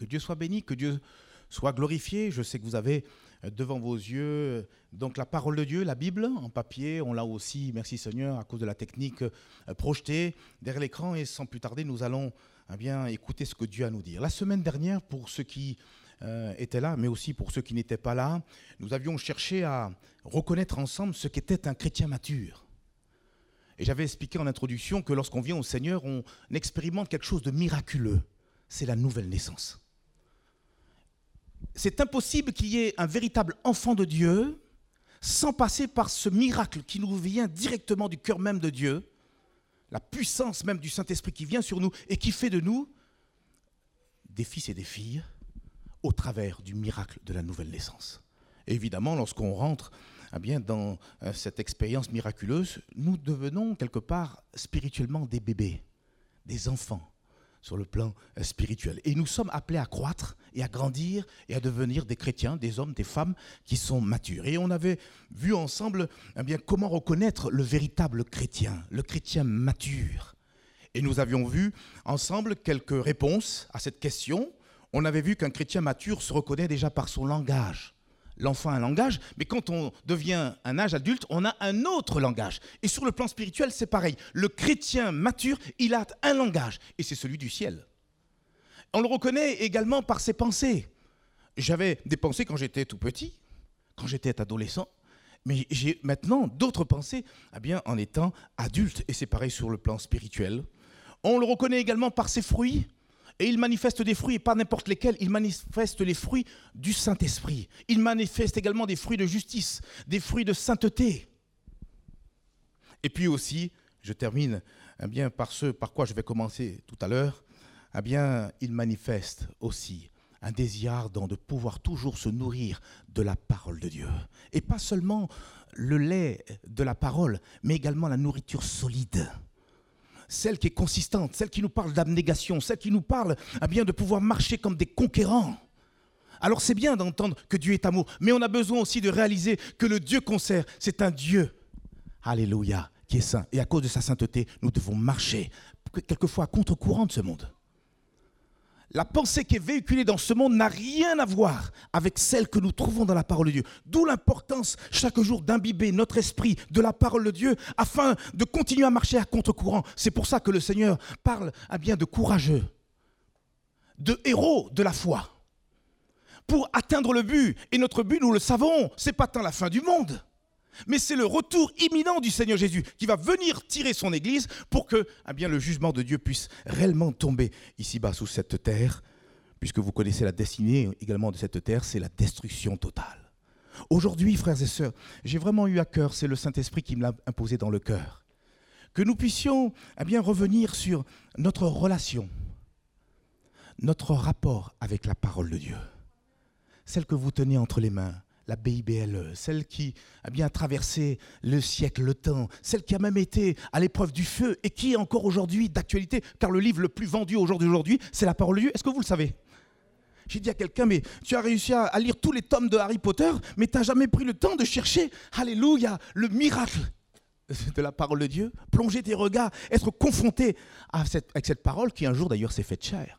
Que Dieu soit béni, que Dieu soit glorifié. Je sais que vous avez devant vos yeux donc la parole de Dieu, la Bible, en papier. On l'a aussi, merci Seigneur, à cause de la technique projetée derrière l'écran. Et sans plus tarder, nous allons bien écouter ce que Dieu a à nous dire. La semaine dernière, pour ceux qui étaient là, mais aussi pour ceux qui n'étaient pas là, nous avions cherché à reconnaître ensemble ce qu'était un chrétien mature. Et j'avais expliqué en introduction que lorsqu'on vient au Seigneur, on expérimente quelque chose de miraculeux. C'est la nouvelle naissance. C'est impossible qu'il y ait un véritable enfant de Dieu sans passer par ce miracle qui nous vient directement du cœur même de Dieu, la puissance même du Saint-Esprit qui vient sur nous et qui fait de nous des fils et des filles au travers du miracle de la nouvelle naissance. Et évidemment, lorsqu'on rentre dans cette expérience miraculeuse, nous devenons quelque part spirituellement des bébés, des enfants sur le plan spirituel. Et nous sommes appelés à croître et à grandir et à devenir des chrétiens, des hommes, des femmes qui sont matures. Et on avait vu ensemble comment reconnaître le véritable chrétien, le chrétien mature. Et nous avions vu ensemble quelques réponses à cette question. On avait vu qu'un chrétien mature se reconnaît déjà par son langage. L'enfant a un langage, mais quand on devient un âge adulte, on a un autre langage. Et sur le plan spirituel, c'est pareil. Le chrétien mature, il a un langage, et c'est celui du ciel. On le reconnaît également par ses pensées. J'avais des pensées quand j'étais tout petit, quand j'étais adolescent, mais j'ai maintenant d'autres pensées en étant adulte, et c'est pareil sur le plan spirituel. On le reconnaît également par ses fruits. Et il manifeste des fruits, et pas n'importe lesquels, il manifeste les fruits du Saint-Esprit. Il manifeste également des fruits de justice, des fruits de sainteté. Et puis aussi, je termine par ce par quoi je vais commencer tout à l'heure, il manifeste aussi un désir ardent de pouvoir toujours se nourrir de la parole de Dieu. Et pas seulement le lait de la parole, mais également la nourriture solide. Celle qui est consistante, celle qui nous parle d'abnégation, celle qui nous parle de pouvoir marcher comme des conquérants. Alors c'est bien d'entendre que Dieu est amour, mais on a besoin aussi de réaliser que le Dieu qu'on sert, c'est un Dieu, alléluia, qui est saint. Et à cause de sa sainteté, nous devons marcher, quelquefois à contre-courant de ce monde. La pensée qui est véhiculée dans ce monde n'a rien à voir avec celle que nous trouvons dans la parole de Dieu. D'où l'importance chaque jour d'imbiber notre esprit de la parole de Dieu afin de continuer à marcher à contre-courant. C'est pour ça que le Seigneur parle de courageux, de héros de la foi, pour atteindre le but. Et notre but, nous le savons, ce n'est pas tant la fin du monde, mais c'est le retour imminent du Seigneur Jésus qui va venir tirer son Église pour que le jugement de Dieu puisse réellement tomber ici-bas sous cette terre, puisque vous connaissez la destinée également de cette terre, c'est la destruction totale. Aujourd'hui, frères et sœurs, j'ai vraiment eu à cœur, c'est le Saint-Esprit qui me l'a imposé dans le cœur, que nous puissions revenir sur notre relation, notre rapport avec la parole de Dieu, celle que vous tenez entre les mains, la BIBLE, celle qui a traversé le siècle, le temps, celle qui a même été à l'épreuve du feu et qui est encore aujourd'hui d'actualité, car le livre le plus vendu au jour d'aujourd'hui, c'est la parole de Dieu. Est-ce que vous le savez ? J'ai dit à quelqu'un, mais tu as réussi à lire tous les tomes de Harry Potter, mais tu n'as jamais pris le temps de chercher, alléluia, le miracle de la parole de Dieu, plonger tes regards, être confronté avec cette parole qui un jour d'ailleurs s'est faite chair.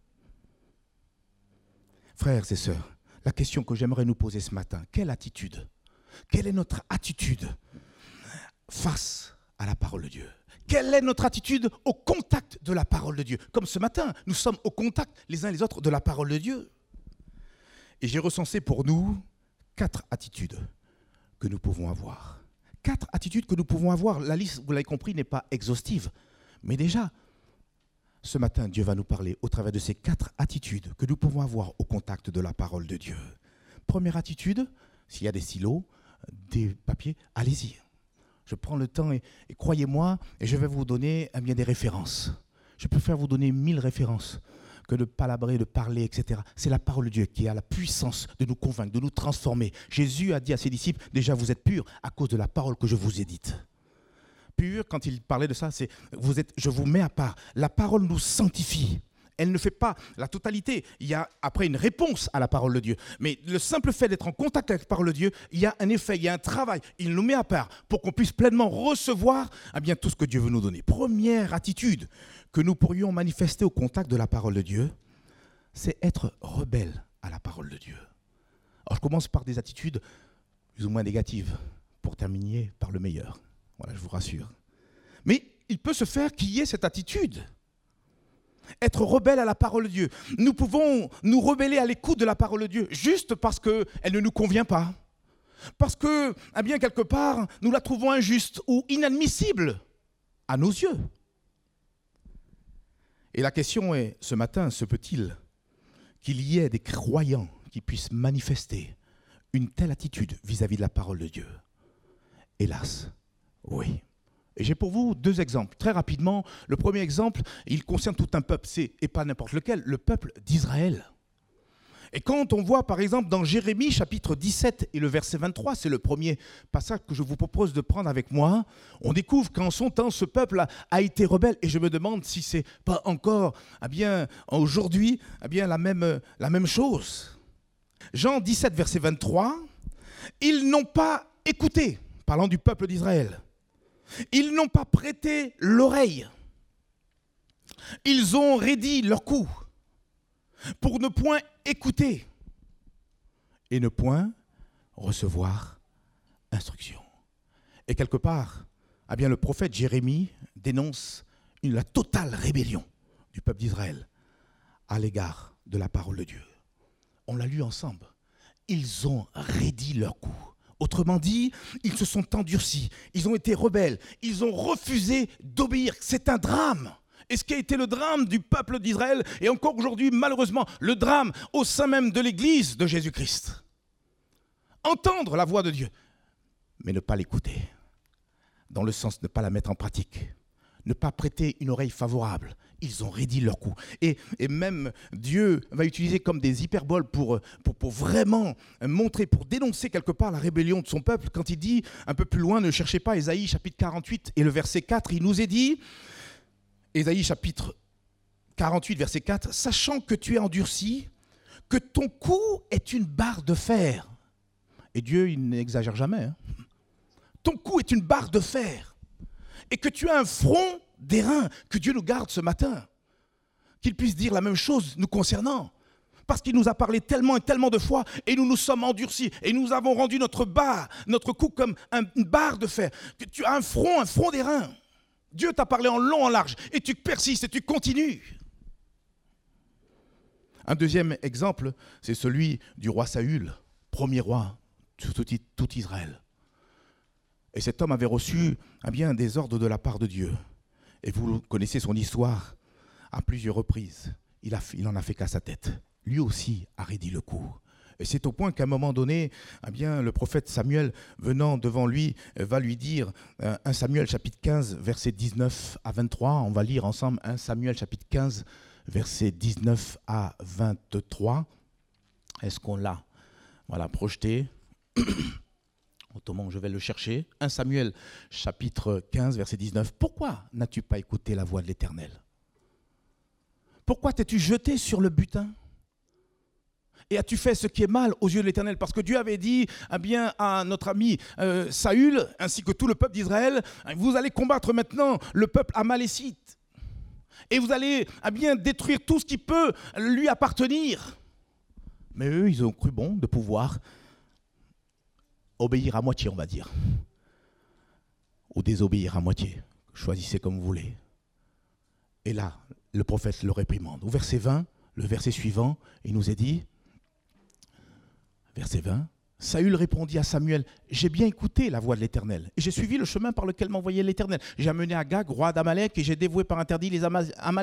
Frères et sœurs, la question que j'aimerais nous poser ce matin, quelle attitude ? Quelle est notre attitude face à la parole de Dieu ? Quelle est notre attitude au contact de la parole de Dieu ? Comme ce matin, nous sommes au contact les uns les autres de la parole de Dieu. Et j'ai recensé pour nous 4 attitudes que nous pouvons avoir. 4 attitudes que nous pouvons avoir. La liste, vous l'avez compris, n'est pas exhaustive. Mais déjà, ce matin, Dieu va nous parler au travers de ces 4 attitudes que nous pouvons avoir au contact de la parole de Dieu. Première attitude, s'il y a des stylos, des papiers, allez-y. Je prends le temps et croyez-moi, et je vais vous donner des références. Je préfère vous donner 1000 références que de palabrer, de parler, etc. C'est la parole de Dieu qui a la puissance de nous convaincre, de nous transformer. Jésus a dit à ses disciples, déjà vous êtes purs à cause de la parole que je vous ai dite. Pur, quand il parlait de ça, c'est je vous mets à part. La parole nous sanctifie. Elle ne fait pas la totalité. Il y a après une réponse à la parole de Dieu. Mais le simple fait d'être en contact avec la parole de Dieu, il y a un effet, il y a un travail. Il nous met à part pour qu'on puisse pleinement recevoir tout ce que Dieu veut nous donner. Première attitude que nous pourrions manifester au contact de la parole de Dieu, c'est être rebelle à la parole de Dieu. Alors je commence par des attitudes plus ou moins négatives pour terminer par le meilleur. Voilà, je vous rassure. Mais il peut se faire qu'il y ait cette attitude. Être rebelle à la parole de Dieu. Nous pouvons nous rebeller à l'écoute de la parole de Dieu juste parce qu'elle ne nous convient pas. Parce que, eh bien, quelque part, nous la trouvons injuste ou inadmissible à nos yeux. Et la question est, ce matin, se peut-il qu'il y ait des croyants qui puissent manifester une telle attitude vis-à-vis de la parole de Dieu? Hélas, oui. Et j'ai pour vous 2 exemples. Très rapidement, le premier exemple, il concerne tout un peuple, et pas n'importe lequel, le peuple d'Israël. Et quand on voit par exemple dans Jérémie chapitre 17 et le verset 23, c'est le premier passage que je vous propose de prendre avec moi, on découvre qu'en son temps, ce peuple a été rebelle. Et je me demande si ce n'est pas encore aujourd'hui la même chose. Jean 17, verset 23, ils n'ont pas écouté, parlant du peuple d'Israël, ils n'ont pas prêté l'oreille, ils ont raidi leur cou pour ne point écouter et ne point recevoir instruction. Et quelque part, le prophète Jérémie dénonce la totale rébellion du peuple d'Israël à l'égard de la parole de Dieu. On l'a lu ensemble. Ils ont raidi leur cou. Autrement dit, ils se sont endurcis, ils ont été rebelles, ils ont refusé d'obéir. C'est un drame. Et ce qui a été le drame du peuple d'Israël, et encore aujourd'hui, malheureusement, le drame au sein même de l'Église de Jésus-Christ. Entendre la voix de Dieu, mais ne pas l'écouter. Dans le sens de ne pas la mettre en pratique. Ne pas prêter une oreille favorable. Ils ont raidi leur cou. Et même Dieu va utiliser comme des hyperboles pour vraiment montrer, pour dénoncer quelque part la rébellion de son peuple. Quand il dit, un peu plus loin, ne cherchez pas Ésaïe chapitre 48 et le verset 4, il nous est dit... Ésaïe chapitre 48, verset 4, « Sachant que tu es endurci, que ton cou est une barre de fer. » Et Dieu, il n'exagère jamais. Ton cou est une barre de fer. Et que tu as un front d'airain. Que Dieu nous garde ce matin. Qu'il puisse dire la même chose nous concernant. Parce qu'il nous a parlé tellement et tellement de fois, et nous nous sommes endurcis, et nous avons rendu notre cou comme une barre de fer. Que tu as un front d'airain. Dieu t'a parlé en long, en large, et tu persistes, et tu continues. Un deuxième exemple, c'est celui du roi Saül, premier roi de tout Israël. Et cet homme avait reçu des ordres de la part de Dieu. Et vous connaissez son histoire à plusieurs reprises. Il en a fait qu'à sa tête. Lui aussi a raidi le cou. Et c'est au point qu'à un moment donné, le prophète Samuel, venant devant lui, va lui dire, 1 Samuel chapitre 15, versets 19 à 23, on va lire ensemble 1 Samuel chapitre 15, versets 19 à 23. Est-ce qu'on l'a projeté? Autrement, je vais le chercher. 1 Samuel chapitre 15, verset 19. Pourquoi n'as-tu pas écouté la voix de l'Éternel? Pourquoi t'es-tu jeté sur le butin? Et as-tu fait ce qui est mal aux yeux de l'Éternel? Parce que Dieu avait dit à notre ami Saül, ainsi que tout le peuple d'Israël, vous allez combattre maintenant le peuple amalécite. Et vous allez détruire tout ce qui peut lui appartenir. Mais eux, ils ont cru bon de pouvoir obéir à moitié, on va dire. Ou désobéir à moitié. Choisissez comme vous voulez. Et là, le prophète le réprimande. Au verset 20, le verset suivant, il nous est dit... Verset 20, Saül répondit à Samuel, « J'ai bien écouté la voix de l'Éternel, et j'ai suivi le chemin par lequel m'envoyait l'Éternel. J'ai amené Agag, roi d'Amalek, et j'ai dévoué par interdit les Amalécites. »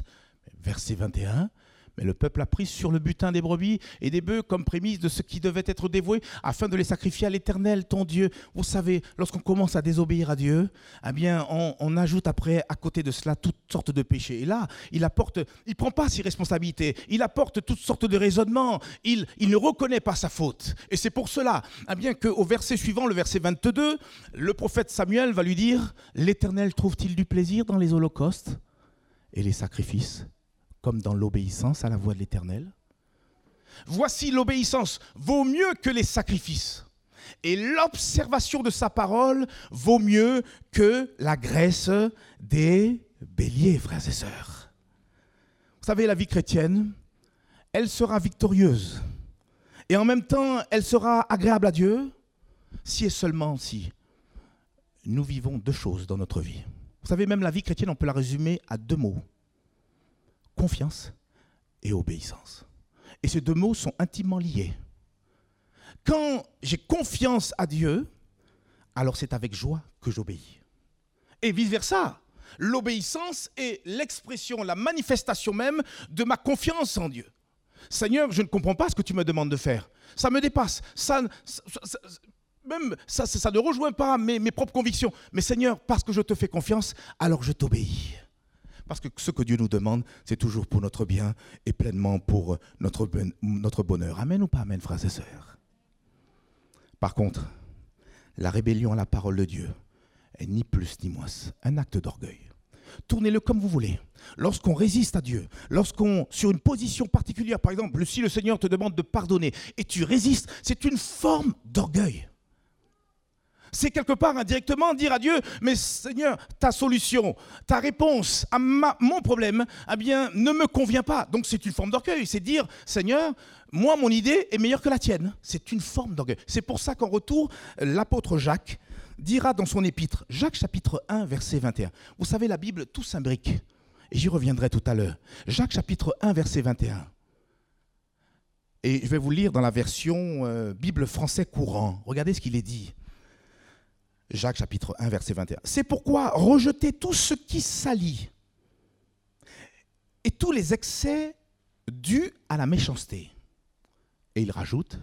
Verset 21, Mais le peuple a pris sur le butin des brebis et des bœufs comme prémisse de ce qui devait être dévoué afin de les sacrifier à l'Éternel, ton Dieu. Vous savez, lorsqu'on commence à désobéir à Dieu, eh bien, on ajoute après, à côté de cela, toutes sortes de péchés. Et là, il ne prend pas ses responsabilités, il apporte toutes sortes de raisonnements, il ne reconnaît pas sa faute. Et c'est pour cela, eh bien, qu'au verset suivant, le verset 22, le prophète Samuel va lui dire « L'Éternel trouve-t-il du plaisir dans les holocaustes et les sacrifices ?» comme dans l'obéissance à la voix de l'Éternel. Voici l'obéissance vaut mieux que les sacrifices, et l'observation de sa parole vaut mieux que la graisse des béliers, frères et sœurs. Vous savez, la vie chrétienne, elle sera victorieuse. Et en même temps, elle sera agréable à Dieu si et seulement si nous vivons deux choses dans notre vie. Vous savez, même la vie chrétienne, on peut la résumer à deux mots. Confiance et obéissance. Et ces deux mots sont intimement liés. Quand j'ai confiance à Dieu, alors c'est avec joie que j'obéis. Et vice-versa, l'obéissance est l'expression, la manifestation même de ma confiance en Dieu. Seigneur, je ne comprends pas ce que tu me demandes de faire. Ça me dépasse. Ça ne rejoint pas mes propres convictions. Mais Seigneur, parce que je te fais confiance, alors je t'obéis. Parce que ce que Dieu nous demande, c'est toujours pour notre bien et pleinement pour notre bonheur. Amen ou pas amen, frères et sœurs? Par contre, la rébellion à la parole de Dieu est ni plus ni moins un acte d'orgueil. Tournez-le comme vous voulez. Lorsqu'on résiste à Dieu, lorsqu'on, sur une position particulière, par exemple, si le Seigneur te demande de pardonner et tu résistes, c'est une forme d'orgueil. C'est quelque part indirectement dire à Dieu, mais Seigneur, ta solution, ta réponse à mon problème, eh bien, ne me convient pas. Donc c'est une forme d'orgueil. C'est dire, Seigneur, moi, mon idée est meilleure que la tienne. C'est une forme d'orgueil. C'est pour ça qu'en retour, l'apôtre Jacques dira dans son épître, Jacques chapitre 1, verset 21. Vous savez, la Bible, tout s'imbrique. Et j'y reviendrai tout à l'heure. Jacques chapitre 1, verset 21. Et je vais vous lire dans la version Bible français courant. Regardez ce qu'il est dit. Jacques chapitre 1, verset 21. C'est pourquoi rejetez tout ce qui salit et tous les excès dus à la méchanceté. Et il rajoute,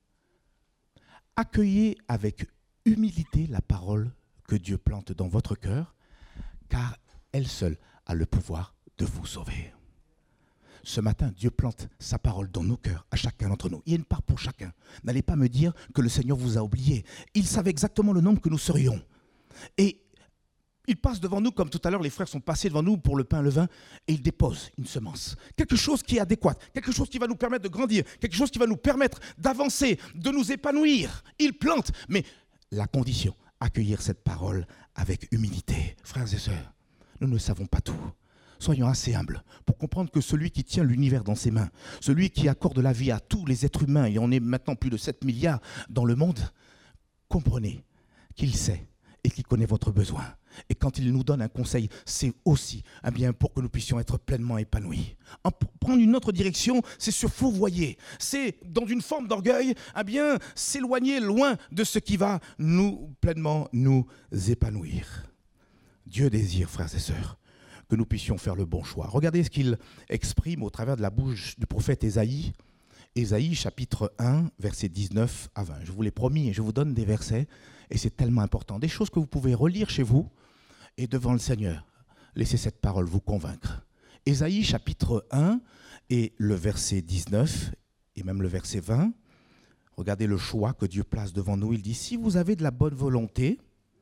accueillez avec humilité la parole que Dieu plante dans votre cœur, car elle seule a le pouvoir de vous sauver. Ce matin, Dieu plante sa parole dans nos cœurs, à chacun d'entre nous. Il y a une part pour chacun. N'allez pas me dire que le Seigneur vous a oublié. Il savait exactement le nombre que nous serions. Et il passe devant nous, comme tout à l'heure, les frères sont passés devant nous pour le pain et le vin, et il dépose une semence. Quelque chose qui est adéquat, quelque chose qui va nous permettre de grandir, quelque chose qui va nous permettre d'avancer, de nous épanouir. Il plante, mais la condition, accueillir cette parole avec humilité. Frères et sœurs, nous ne savons pas tout. Soyons assez humbles pour comprendre que celui qui tient l'univers dans ses mains, celui qui accorde la vie à tous les êtres humains, et on est maintenant plus de 7 milliards dans le monde, comprenez qu'il sait et qu'il connaît votre besoin. Et quand il nous donne un conseil, c'est aussi bien pour que nous puissions être pleinement épanouis. Prendre une autre direction, c'est se fourvoyer. C'est, dans une forme d'orgueil, s'éloigner loin de ce qui va pleinement nous épanouir. Dieu désire, frères et sœurs, que nous puissions faire le bon choix. Regardez ce qu'il exprime au travers de la bouche du prophète Ésaïe. Ésaïe chapitre 1, versets 19 à 20. Je vous l'ai promis et je vous donne des versets et c'est tellement important. Des choses que vous pouvez relire chez vous et devant le Seigneur. Laissez cette parole vous convaincre. Ésaïe chapitre 1 et le verset 19 et même le verset 20. Regardez le choix que Dieu place devant nous. Il dit, si vous avez de la bonne volonté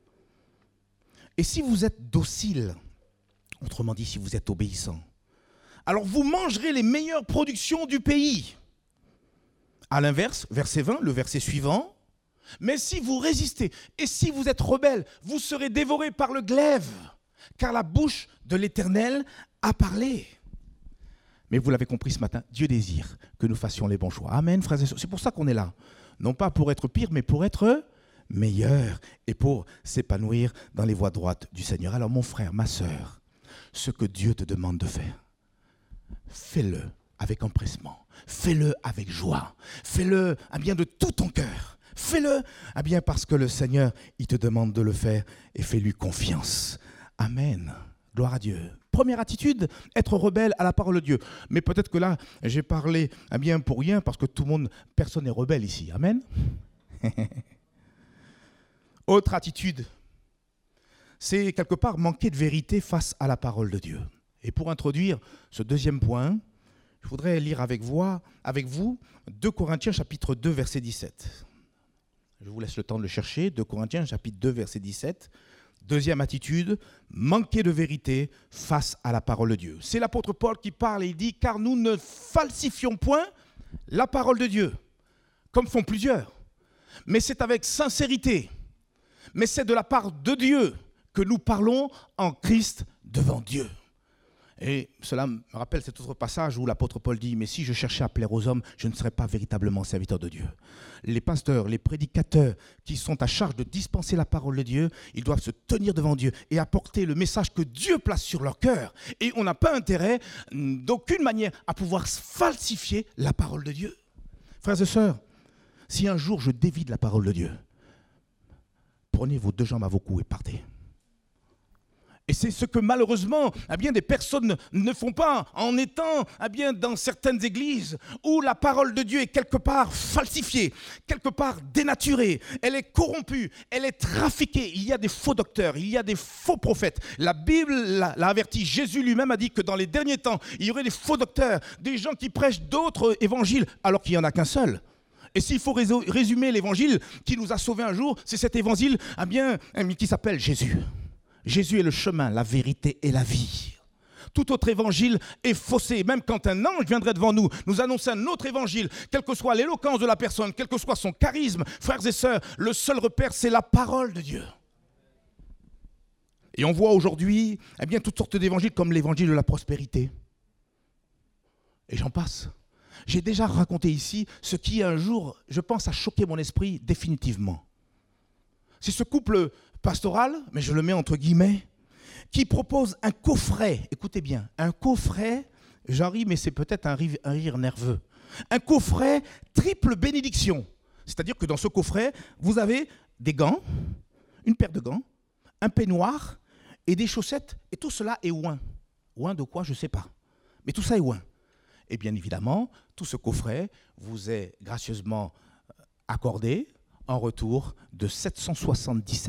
et si vous êtes docile, autrement dit, si vous êtes obéissant, alors vous mangerez les meilleures productions du pays. À l'inverse, verset 20, le verset suivant, mais si vous résistez et si vous êtes rebelles, vous serez dévorés par le glaive, car la bouche de l'Éternel a parlé. Mais vous l'avez compris ce matin, Dieu désire que nous fassions les bons choix. Amen, frères et sœurs. C'est pour ça qu'on est là. Non pas pour être pire, mais pour être meilleur et pour s'épanouir dans les voies droites du Seigneur. Alors mon frère, ma sœur, ce que Dieu te demande de faire, fais-le avec empressement, fais-le avec joie, fais-le de tout ton cœur, fais-le parce que le Seigneur, il te demande de le faire et fais-lui confiance. Amen. Gloire à Dieu. Première attitude, être rebelle à la parole de Dieu. Mais peut-être que là, j'ai parlé pour rien parce que tout le monde, personne n'est rebelle ici. Amen. Autre attitude, c'est quelque part manquer de vérité face à la parole de Dieu. Et pour introduire ce deuxième point, je voudrais lire avec vous 2 Corinthiens chapitre 2 verset 17. Je vous laisse le temps de le chercher. 2 Corinthiens chapitre 2 verset 17. Deuxième attitude, manquer de vérité face à la parole de Dieu. C'est l'apôtre Paul qui parle et il dit « Car nous ne falsifions point la parole de Dieu, comme font plusieurs, mais c'est avec sincérité, mais c'est de la part de Dieu que nous parlons en Christ devant Dieu. » Et cela me rappelle cet autre passage où l'apôtre Paul dit « Mais si je cherchais à plaire aux hommes, je ne serais pas véritablement serviteur de Dieu. » Les pasteurs, les prédicateurs qui sont à charge de dispenser la parole de Dieu, ils doivent se tenir devant Dieu et apporter le message que Dieu place sur leur cœur. Et on n'a pas intérêt, d'aucune manière, à pouvoir falsifier la parole de Dieu. Frères et sœurs, si un jour je dévie de la parole de Dieu, prenez vos 2 jambes à vos coups et partez. Et c'est ce que malheureusement des personnes ne font pas en étant dans certaines églises où la parole de Dieu est quelque part falsifiée, quelque part dénaturée, elle est corrompue, elle est trafiquée. Il y a des faux docteurs, il y a des faux prophètes. La Bible l'a averti, Jésus lui-même a dit que dans les derniers temps, il y aurait des faux docteurs, des gens qui prêchent d'autres évangiles alors qu'il n'y en a qu'un seul. Et s'il faut résumer l'évangile qui nous a sauvés un jour, c'est cet évangile qui s'appelle Jésus. Jésus est le chemin, la vérité et la vie. Tout autre évangile est faussé. Même quand un ange viendrait devant nous, nous annoncer un autre évangile, quelle que soit l'éloquence de la personne, quel que soit son charisme, frères et sœurs, le seul repère, c'est la parole de Dieu. Et on voit aujourd'hui toutes sortes d'évangiles comme l'évangile de la prospérité. Et j'en passe. J'ai déjà raconté ici ce qui un jour, je pense, a choqué mon esprit définitivement. C'est ce couple pastoral, mais je le mets entre guillemets, qui propose un coffret, écoutez bien, un coffret, j'en ris, mais c'est peut-être un rire nerveux, un coffret triple bénédiction. C'est-à-dire que dans ce coffret, vous avez des gants, une paire de gants, un peignoir et des chaussettes, et tout cela est oint. Oint de quoi, je ne sais pas, mais tout ça est oint. Et bien évidemment, tout ce coffret vous est gracieusement accordé en retour de $777.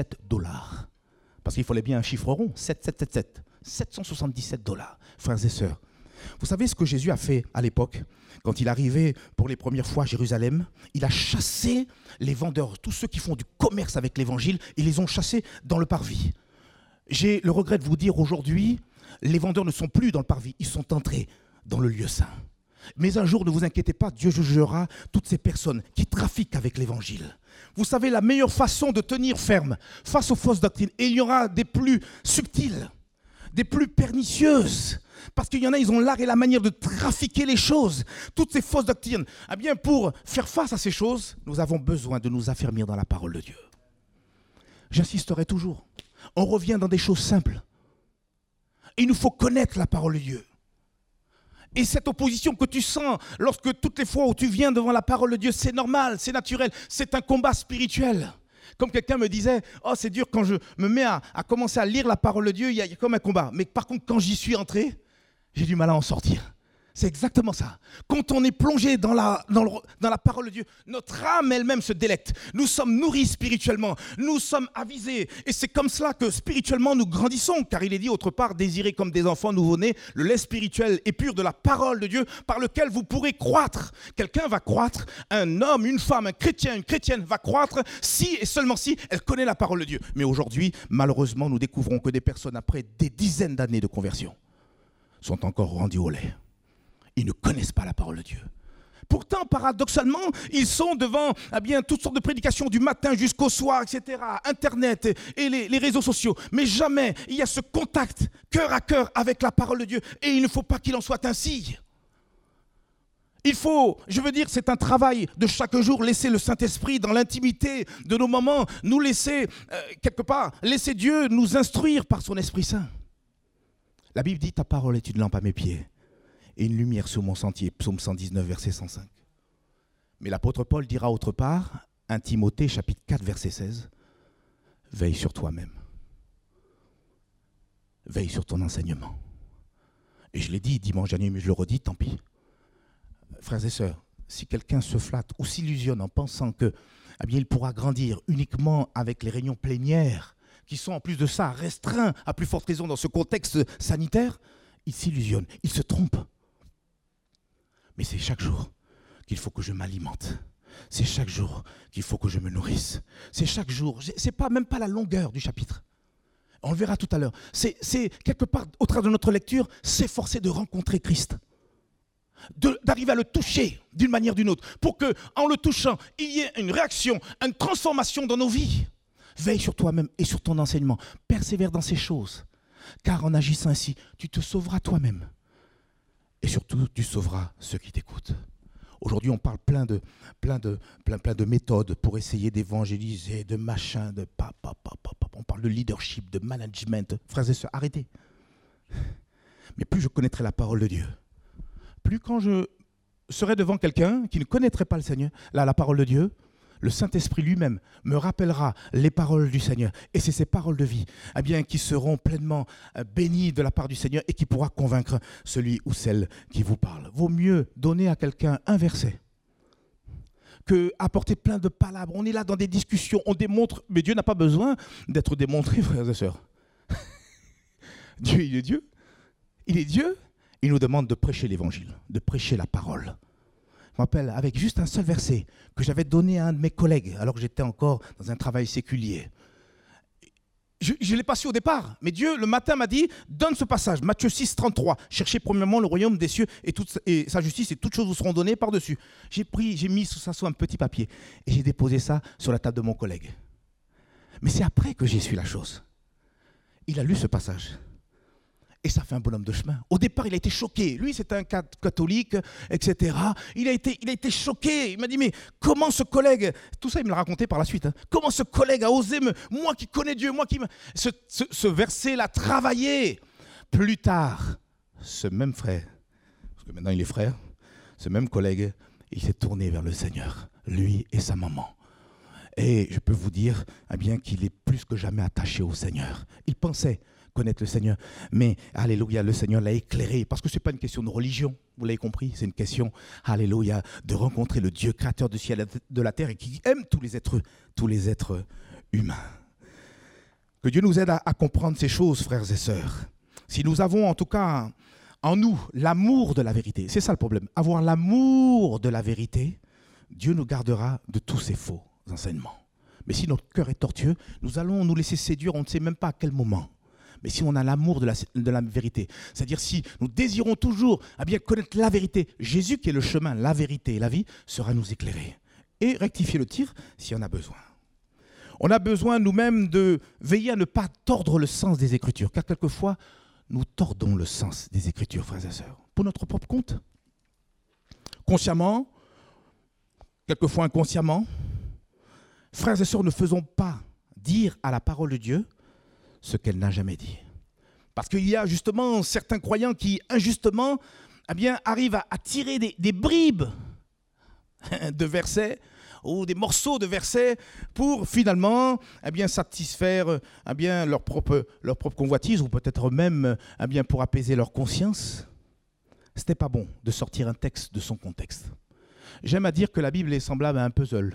Parce qu'il fallait bien un chiffre rond, 777. $777, frères et sœurs. Vous savez ce que Jésus a fait à l'époque, quand il arrivait pour les premières fois à Jérusalem? Il a chassé les vendeurs, tous ceux qui font du commerce avec l'évangile, ils les ont chassés dans le parvis. J'ai le regret de vous dire aujourd'hui, les vendeurs ne sont plus dans le parvis, ils sont entrés dans le lieu saint. Mais un jour, ne vous inquiétez pas, Dieu jugera toutes ces personnes qui trafiquent avec l'évangile. Vous savez, la meilleure façon de tenir ferme face aux fausses doctrines, et il y aura des plus subtiles, des plus pernicieuses, parce qu'il y en a, ils ont l'art et la manière de trafiquer les choses. Toutes ces fausses doctrines, pour faire face à ces choses, nous avons besoin de nous affermir dans la parole de Dieu. J'insisterai toujours. On revient dans des choses simples. Il nous faut connaître la parole de Dieu. Et cette opposition que tu sens lorsque toutes les fois où tu viens devant la parole de Dieu, c'est normal, c'est naturel, c'est un combat spirituel. Comme quelqu'un me disait, oh c'est dur quand je me mets à commencer à lire la parole de Dieu, il y a comme un combat. Mais par contre, quand j'y suis entré, j'ai du mal à en sortir. C'est exactement ça. Quand on est plongé dans la parole de Dieu, notre âme elle-même se délecte. Nous sommes nourris spirituellement, nous sommes avisés. Et c'est comme cela que spirituellement nous grandissons. Car il est dit autre part, désirez comme des enfants nouveau-nés le lait spirituel et pur de la parole de Dieu par lequel vous pourrez croître. Quelqu'un va croître, un homme, une femme, un chrétien, une chrétienne va croître si et seulement si elle connaît la parole de Dieu. Mais aujourd'hui, malheureusement, nous découvrons que des personnes, après des dizaines d'années de conversion, sont encore rendues au lait. Ils ne connaissent pas la parole de Dieu. Pourtant, paradoxalement, ils sont devant toutes sortes de prédications du matin jusqu'au soir, etc., Internet et les réseaux sociaux. Mais jamais il y a ce contact cœur à cœur avec la parole de Dieu. Et il ne faut pas qu'il en soit ainsi. Il faut, c'est un travail de chaque jour, laisser le Saint-Esprit dans l'intimité de nos moments, nous laisser, laisser Dieu nous instruire par son Esprit Saint. La Bible dit, ta parole est une lampe à mes pieds et une lumière sur mon sentier, psaume 119, verset 105. Mais l'apôtre Paul dira autre part, 1 Timothée, chapitre 4, verset 16, veille sur toi-même. Veille sur ton enseignement. Et je l'ai dit dimanche dernier, mais je le redis, tant pis. Frères et sœurs, si quelqu'un se flatte ou s'illusionne en pensant que, il pourra grandir uniquement avec les réunions plénières, qui sont en plus de ça restreints à plus forte raison dans ce contexte sanitaire, il s'illusionne, il se trompe. Mais c'est chaque jour qu'il faut que je m'alimente. C'est chaque jour qu'il faut que je me nourrisse. C'est chaque jour. C'est même pas la longueur du chapitre. On le verra tout à l'heure. C'est quelque part, au travers de notre lecture, s'efforcer de rencontrer Christ. D'arriver à le toucher d'une manière ou d'une autre. Pour qu'en le touchant, il y ait une réaction, une transformation dans nos vies. Veille sur toi-même et sur ton enseignement. Persévère dans ces choses. car en agissant ainsi, tu te sauveras toi-même. Et surtout, tu sauveras ceux qui t'écoutent. Aujourd'hui, on parle plein de méthodes pour essayer d'évangéliser, de machin, de on parle de leadership, de management. Frères et sœurs, arrêtez. Mais plus je connaîtrai la parole de Dieu, plus quand je serai devant quelqu'un qui ne connaîtrait pas le Seigneur, la parole de Dieu, le Saint-Esprit lui-même me rappellera les paroles du Seigneur. Et c'est ces paroles de vie qui seront pleinement bénies de la part du Seigneur et qui pourra convaincre celui ou celle qui vous parle. Vaut mieux donner à quelqu'un un verset que apporter plein de palabres. On est là dans des discussions, on démontre, mais Dieu n'a pas besoin d'être démontré, frères et sœurs. Dieu, il est Dieu. Il est Dieu. Il nous demande de prêcher l'évangile, de prêcher la parole. Je me rappelle, avec juste un seul verset que j'avais donné à un de mes collègues, alors que j'étais encore dans un travail séculier. Je ne l'ai pas su au départ, mais Dieu, le matin, m'a dit, donne ce passage, Matthieu 6, 33. Cherchez premièrement le royaume des cieux et sa justice, et toutes choses vous seront données par-dessus. J'ai mis ça sur un petit papier, et j'ai déposé ça sur la table de mon collègue. Mais c'est après que j'ai su la chose. Il a lu ce passage. Et ça fait un bonhomme de chemin. Au départ, il a été choqué. Lui, c'est un catholique, etc. Il a été choqué. Il m'a dit, mais comment ce collègue, tout ça, il me l'a raconté par la suite, comment ce collègue a osé, moi qui connais Dieu, ce verset l'a travaillé. Plus tard, ce même frère, parce que maintenant il est frère, ce même collègue, il s'est tourné vers le Seigneur, lui et sa maman. Et je peux vous dire qu'il est plus que jamais attaché au Seigneur. Il pensait connaître le Seigneur, mais alléluia, le Seigneur l'a éclairé, parce que ce n'est pas une question de religion, vous l'avez compris, c'est une question, alléluia, de rencontrer le Dieu créateur du ciel et de la terre et qui aime tous les êtres humains. Que Dieu nous aide à comprendre ces choses, frères et sœurs. Si nous avons en tout cas en nous l'amour de la vérité, c'est ça le problème, avoir l'amour de la vérité, Dieu nous gardera de tous ces faux enseignements. Mais si notre cœur est tortueux, nous allons nous laisser séduire, on ne sait même pas à quel moment. Mais si on a l'amour de la vérité, c'est-à-dire si nous désirons toujours connaître la vérité, Jésus qui est le chemin, la vérité et la vie, sera nous éclairer. Et rectifier le tir si on a besoin. On a besoin nous-mêmes de veiller à ne pas tordre le sens des Écritures, car quelquefois, nous tordons le sens des Écritures, frères et sœurs, pour notre propre compte. Consciemment, quelquefois inconsciemment, frères et sœurs, ne faisons pas dire à la parole de Dieu ce qu'elle n'a jamais dit. Parce qu'il y a justement certains croyants qui, injustement, arrivent à tirer des bribes de versets ou des morceaux de versets pour finalement satisfaire leur propre convoitise ou peut-être même pour apaiser leur conscience. Ce n'est pas bon de sortir un texte de son contexte. J'aime à dire que la Bible est semblable à un puzzle.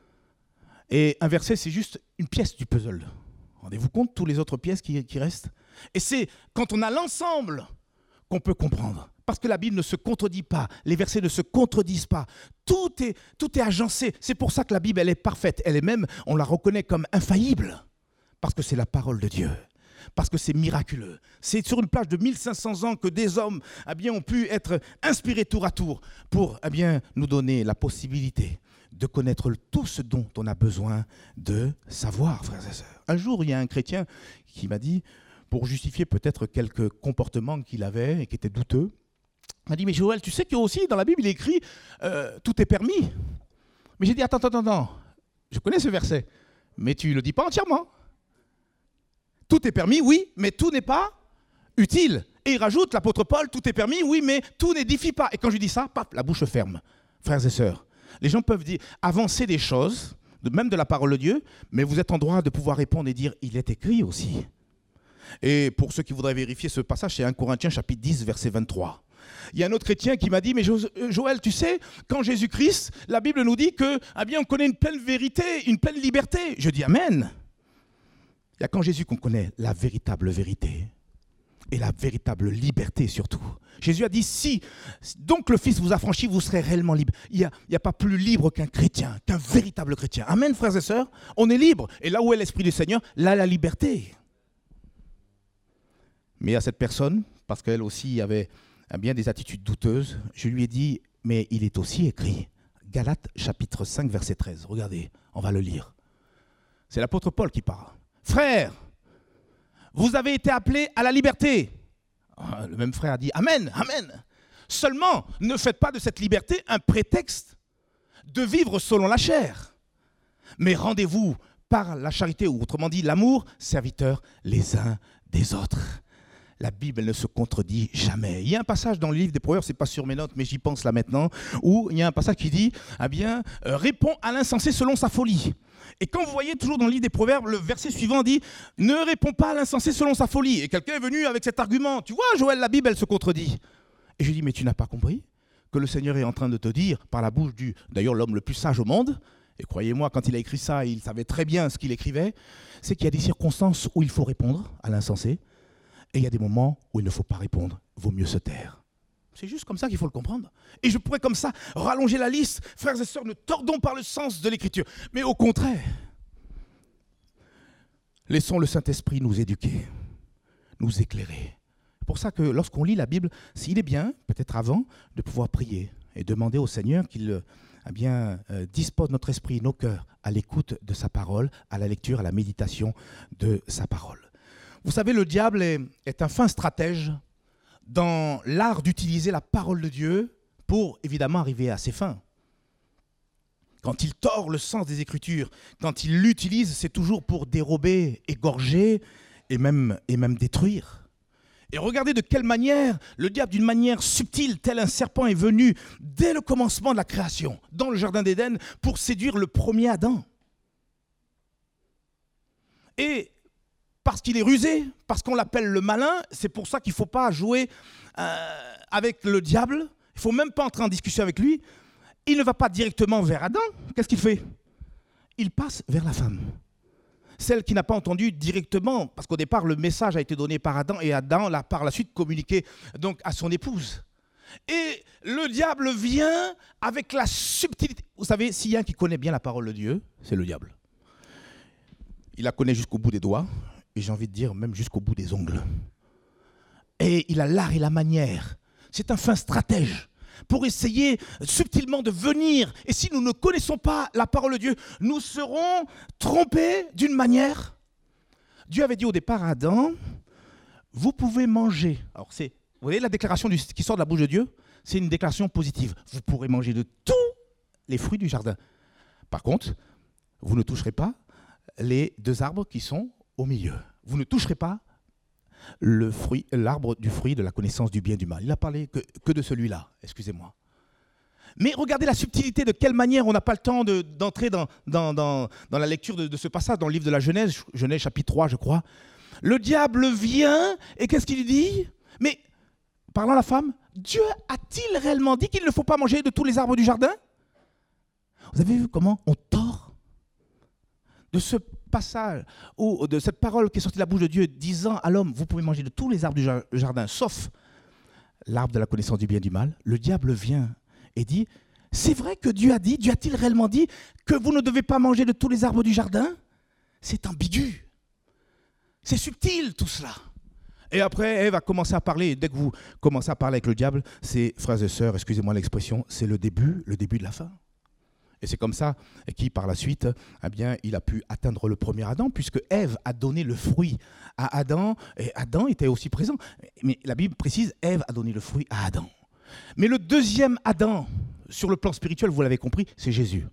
Et un verset, c'est juste une pièce du puzzle. Rendez-vous compte, toutes les autres pièces qui restent? Et c'est quand on a l'ensemble qu'on peut comprendre. Parce que la Bible ne se contredit pas, les versets ne se contredisent pas. Tout est agencé. C'est pour ça que la Bible, elle est parfaite. Elle est même, on la reconnaît comme infaillible. Parce que c'est la parole de Dieu. Parce que c'est miraculeux. C'est sur une plage de 1500 ans que des hommes ont pu être inspirés tour à tour pour nous donner la possibilité de connaître tout ce dont on a besoin de savoir, frères et sœurs. Un jour, il y a un chrétien qui m'a dit, pour justifier peut-être quelques comportements qu'il avait et qui étaient douteux, il m'a dit, mais Joël, tu sais que aussi dans la Bible, il est écrit tout est permis. Mais j'ai dit, attends, je connais ce verset, mais tu ne le dis pas entièrement. Tout est permis, oui, mais tout n'est pas utile. Et il rajoute, l'apôtre Paul, tout est permis, oui, mais tout n'édifie pas. Et quand je dis ça, paf, la bouche ferme, frères et sœurs. Les gens peuvent dire, avancer des choses, même de la parole de Dieu, mais vous êtes en droit de pouvoir répondre et dire, il est écrit aussi. Et pour ceux qui voudraient vérifier ce passage, c'est 1 Corinthiens chapitre 10, verset 23. Il y a un autre chrétien qui m'a dit, mais Joël, tu sais, quand Jésus-Christ, la Bible nous dit que, on connaît une pleine vérité, une pleine liberté. Je dis amen. Il n'y a qu'en Jésus qu'on connaît la véritable vérité et la véritable liberté surtout. Jésus a dit, si donc le Fils vous a franchi, vous serez réellement libre. Il n'y a pas plus libre qu'un chrétien, qu'un véritable chrétien. Amen, frères et sœurs, on est libre. Et là où est l'Esprit du Seigneur, là la liberté. Mais à cette personne, parce qu'elle aussi avait des attitudes douteuses, je lui ai dit, mais il est aussi écrit, Galates chapitre 5, verset 13. Regardez, on va le lire. C'est l'apôtre Paul qui parle. Frères, Vous avez été appelés à la liberté. Le même frère a dit Amen, Amen. Seulement, ne faites pas de cette liberté un prétexte de vivre selon la chair. Mais rendez-vous par la charité, ou autrement dit l'amour, serviteurs les uns des autres. La Bible, elle ne se contredit jamais. Il y a un passage dans le livre des Proverbes, c'est pas sur mes notes, mais j'y pense là maintenant, où il y a un passage qui dit, réponds à l'insensé selon sa folie. Et quand vous voyez toujours dans le livre des Proverbes, le verset suivant dit, ne réponds pas à l'insensé selon sa folie. Et quelqu'un est venu avec cet argument. Tu vois, Joël, la Bible, elle se contredit. Et je dis, mais tu n'as pas compris que le Seigneur est en train de te dire, par la bouche d'ailleurs l'homme le plus sage au monde, et croyez-moi, quand il a écrit ça, il savait très bien ce qu'il écrivait, c'est qu'il y a des circonstances où il faut répondre à l'insensé, et il y a des moments où il ne faut pas répondre, vaut mieux se taire. C'est juste comme ça qu'il faut le comprendre. Et je pourrais comme ça rallonger la liste. Frères et sœurs, ne tordons pas le sens de l'Écriture. Mais au contraire, laissons le Saint-Esprit nous éduquer, nous éclairer. C'est pour ça que lorsqu'on lit la Bible, s'il est bien, peut-être avant, de pouvoir prier et demander au Seigneur qu'il dispose notre esprit, nos cœurs à l'écoute de sa parole, à la lecture, à la méditation de sa parole. Vous savez, le diable est un fin stratège dans l'art d'utiliser la parole de Dieu pour évidemment arriver à ses fins. Quand il tord le sens des Écritures, quand il l'utilise, c'est toujours pour dérober, égorger et même détruire. Et regardez de quelle manière le diable, d'une manière subtile, tel un serpent, est venu dès le commencement de la création, dans le jardin d'Éden, pour séduire le premier Adam. Et parce qu'il est rusé, parce qu'on l'appelle le malin, c'est pour ça qu'il ne faut pas jouer avec le diable, il ne faut même pas entrer en discussion avec lui. Il ne va pas directement vers Adam. Qu'est-ce qu'il fait? Il passe vers la femme. Celle qui n'a pas entendu directement, parce qu'au départ, le message a été donné par Adam, et Adam l'a par la suite communiqué donc, à son épouse. Et le diable vient avec la subtilité. Vous savez, s'il y a un qui connaît bien la parole de Dieu, c'est le diable. Il la connaît jusqu'au bout des doigts, et j'ai envie de dire même jusqu'au bout des ongles. Et il a l'art et la manière. C'est un fin stratège pour essayer subtilement de venir. Et si nous ne connaissons pas la parole de Dieu, nous serons trompés d'une manière. Dieu avait dit au départ à Adam, vous pouvez manger. Alors vous voyez la déclaration qui sort de la bouche de Dieu, c'est une déclaration positive. Vous pourrez manger de tous les fruits du jardin. Par contre, vous ne toucherez pas les 2 arbres qui sont au milieu. Vous ne toucherez pas l'arbre du fruit de la connaissance du bien et du mal. Il n'a parlé que de celui-là, excusez-moi. Mais regardez la subtilité, de quelle manière on n'a pas le temps d'entrer dans la lecture de ce passage, dans le livre de la Genèse, Genèse chapitre 3, je crois. Le diable vient, et qu'est-ce qu'il dit? Mais, parlant à la femme, Dieu a-t-il réellement dit qu'il ne faut pas manger de tous les arbres du jardin? Vous avez vu comment on tord de ce passage, ou de cette parole qui est sortie de la bouche de Dieu, disant à l'homme, vous pouvez manger de tous les arbres du jardin, sauf l'arbre de la connaissance du bien et du mal. Le diable vient et dit, c'est vrai que Dieu a-t-il réellement dit que vous ne devez pas manger de tous les arbres du jardin? C'est ambigu. C'est subtil tout cela. Et après, Ève a commencé à parler. Et dès que vous commencez à parler avec le diable, c'est, frères et sœurs, excusez-moi l'expression, c'est le début de la fin. Et c'est comme ça qu'il, par la suite, il a pu atteindre le premier Adam, puisque Ève a donné le fruit à Adam, et Adam était aussi présent. Mais la Bible précise, Ève a donné le fruit à Adam. Mais le deuxième Adam, sur le plan spirituel, vous l'avez compris, c'est Jésus.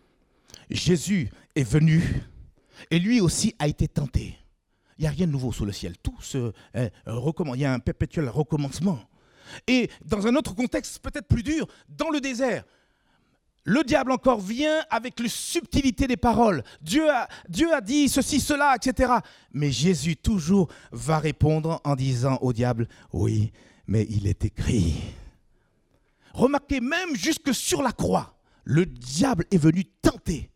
Jésus est venu, et lui aussi a été tenté. Il n'y a rien de nouveau sous le ciel. Tout il y a un perpétuel recommencement. Et dans un autre contexte, peut-être plus dur, dans le désert, le diable encore vient avec la subtilité des paroles. Dieu a dit ceci, cela, etc. Mais Jésus toujours va répondre en disant au diable, oui, mais il est écrit. Remarquez, même jusque sur la croix, le diable est venu tenter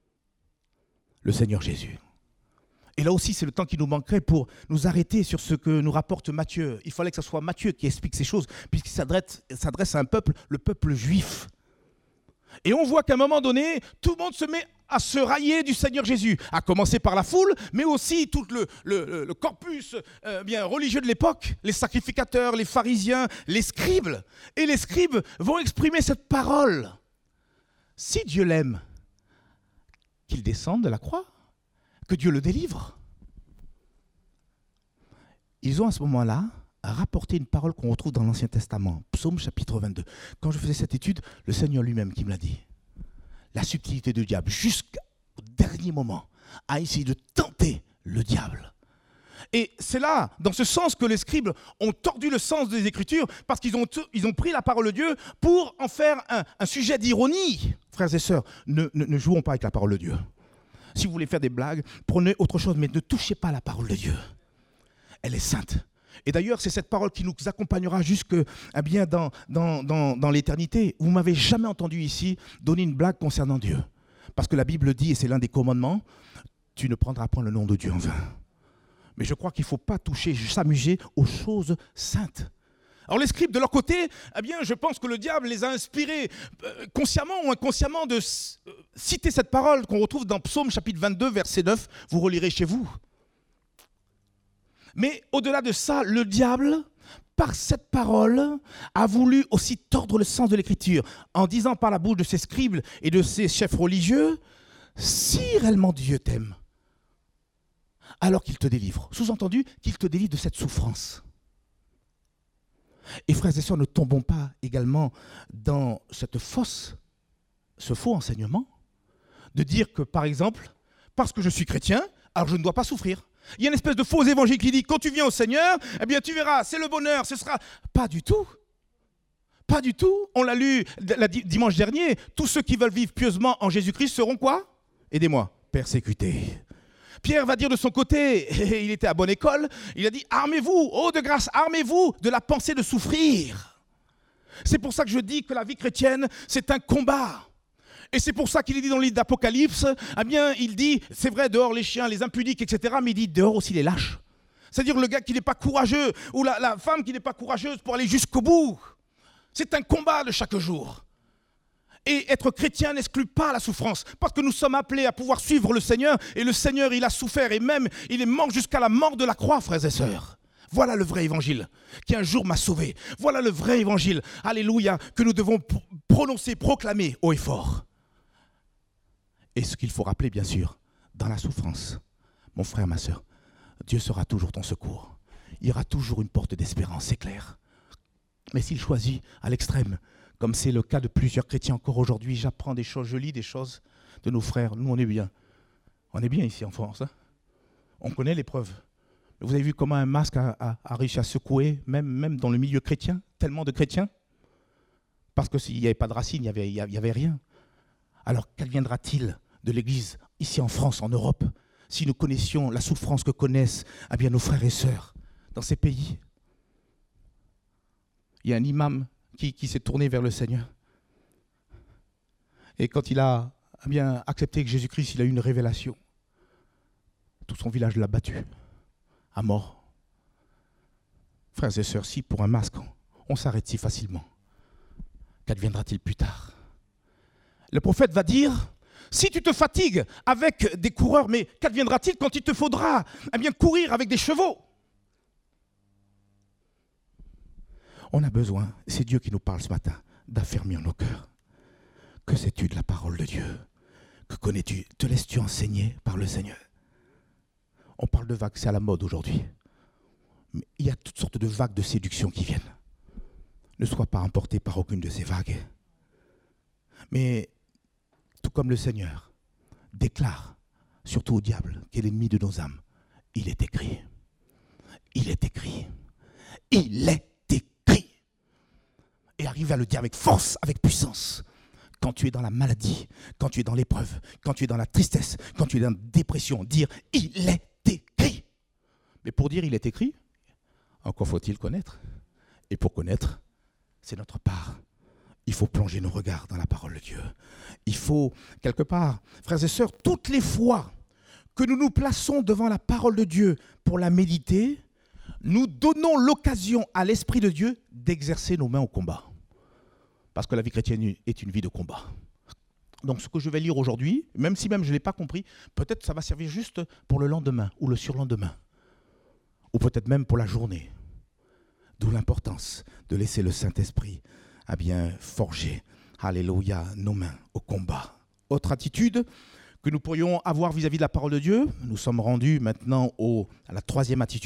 le Seigneur Jésus. Et là aussi, c'est le temps qui nous manquerait pour nous arrêter sur ce que nous rapporte Matthieu. Il fallait que ce soit Matthieu qui explique ces choses, puisqu'il s'adresse à un peuple, le peuple juif. Et on voit qu'à un moment donné, tout le monde se met à se railler du Seigneur Jésus, à commencer par la foule, mais aussi tout le corpus religieux de l'époque, les sacrificateurs, les pharisiens, les scribes. Et les scribes vont exprimer cette parole. Si Dieu l'aime, qu'il descende de la croix, que Dieu le délivre. ils ont à ce moment-là rapporté une parole qu'on retrouve dans l'Ancien Testament, Psaume chapitre 22. Quand je faisais cette étude, le Seigneur lui-même qui me l'a dit. La subtilité du diable, jusqu'au dernier moment, a essayé de tenter le diable. Et c'est là, dans ce sens, que les scribes ont tordu le sens des Écritures, parce qu'ils ont pris la parole de Dieu pour en faire un sujet d'ironie. Frères et sœurs, ne jouons pas avec la parole de Dieu. Si vous voulez faire des blagues, prenez autre chose, mais ne touchez pas la parole de Dieu. Elle est sainte. Et d'ailleurs, c'est cette parole qui nous accompagnera jusque dans l'éternité. Vous ne m'avez jamais entendu ici donner une blague concernant Dieu. Parce que la Bible dit, et c'est l'un des commandements, tu ne prendras point le nom de Dieu en vain. Mais je crois qu'il ne faut pas toucher, s'amuser aux choses saintes. Alors les scribes, de leur côté, je pense que le diable les a inspirés consciemment ou inconsciemment de citer cette parole qu'on retrouve dans Psaume chapitre 22, verset 9. Vous relirez chez vous. Mais au-delà de ça, le diable, par cette parole, a voulu aussi tordre le sens de l'Écriture, en disant par la bouche de ses scribes et de ses chefs religieux, si réellement Dieu t'aime, alors qu'il te délivre. Sous-entendu, qu'il te délivre de cette souffrance. Et frères et sœurs, ne tombons pas également dans ce faux enseignement, de dire que, par exemple, parce que je suis chrétien, alors je ne dois pas souffrir. Il y a une espèce de faux évangile qui dit, quand tu viens au Seigneur, tu verras, c'est le bonheur, ce sera... Pas du tout. Pas du tout. On l'a lu dimanche dernier. Tous ceux qui veulent vivre pieusement en Jésus-Christ seront quoi? Aidez-moi. Persécutés. Pierre va dire de son côté, et il était à bonne école, il a dit, armez-vous, ô de grâce, armez-vous de la pensée de souffrir. C'est pour ça que je dis que la vie chrétienne, c'est un combat. Et c'est pour ça qu'il est dit dans le livre d'Apocalypse, il dit, c'est vrai, dehors les chiens, les impudiques, etc., mais il dit dehors aussi les lâches. C'est-à-dire le gars qui n'est pas courageux, ou la femme qui n'est pas courageuse pour aller jusqu'au bout. C'est un combat de chaque jour. Et être chrétien n'exclut pas la souffrance, parce que nous sommes appelés à pouvoir suivre le Seigneur, et le Seigneur, il a souffert, et même, il est mort jusqu'à la mort de la croix, frères et sœurs. Voilà le vrai évangile, qui un jour m'a sauvé. Voilà le vrai évangile, alléluia, que nous devons prononcer, proclamer haut et fort. Et ce qu'il faut rappeler, bien sûr, dans la souffrance, mon frère, ma sœur, Dieu sera toujours ton secours. Il y aura toujours une porte d'espérance, c'est clair. Mais s'il choisit à l'extrême, comme c'est le cas de plusieurs chrétiens encore aujourd'hui, j'apprends des choses, je lis des choses de nos frères. Nous, on est bien. On est bien ici en France. Hein. On connaît l'épreuve. Vous avez vu comment un masque a réussi à secouer, même dans le milieu chrétien, tellement de chrétiens? Parce que s'il n'y avait pas de racines, il n'y avait rien. Alors, qu'adviendra-t-il de l'Église, ici en France, en Europe, si nous connaissions la souffrance que connaissent nos frères et sœurs dans ces pays? Il y a un imam qui s'est tourné vers le Seigneur. Et quand il a accepté que Jésus-Christ, il a eu une révélation, tout son village l'a battu, à mort. Frères et sœurs, si pour un masque, on s'arrête si facilement, qu'adviendra-t-il plus tard? Le prophète va dire, si tu te fatigues avec des coureurs, mais qu'adviendra-t-il quand il te faudra courir avec des chevaux? On a besoin, c'est Dieu qui nous parle ce matin, d'affermir nos cœurs. Que sais-tu de la parole de Dieu? Que connais-tu? Te laisses-tu enseigner par le Seigneur? On parle de vagues, c'est à la mode aujourd'hui. Mais il y a toutes sortes de vagues de séduction qui viennent. Ne sois pas emporté par aucune de ces vagues. Mais tout comme le Seigneur déclare, surtout au diable, qui est l'ennemi de nos âmes, il est écrit. Il est écrit. Il est écrit. Et arrive à le dire avec force, avec puissance. Quand tu es dans la maladie, quand tu es dans l'épreuve, quand tu es dans la tristesse, quand tu es dans la dépression, dire « il est écrit ». Mais pour dire « il est écrit », encore faut-il connaître. Et pour connaître, c'est notre part. Il faut plonger nos regards dans la parole de Dieu. Il faut, quelque part, frères et sœurs, toutes les fois que nous nous plaçons devant la parole de Dieu pour la méditer, nous donnons l'occasion à l'Esprit de Dieu d'exercer nos mains au combat. Parce que la vie chrétienne est une vie de combat. Donc ce que je vais lire aujourd'hui, même si je ne l'ai pas compris, peut-être ça va servir juste pour le lendemain ou le surlendemain. Ou peut-être même pour la journée. D'où l'importance de laisser le Saint-Esprit forger, alléluia, nos mains au combat. Autre attitude que nous pourrions avoir vis-à-vis de la parole de Dieu, nous sommes rendus maintenant à la troisième attitude,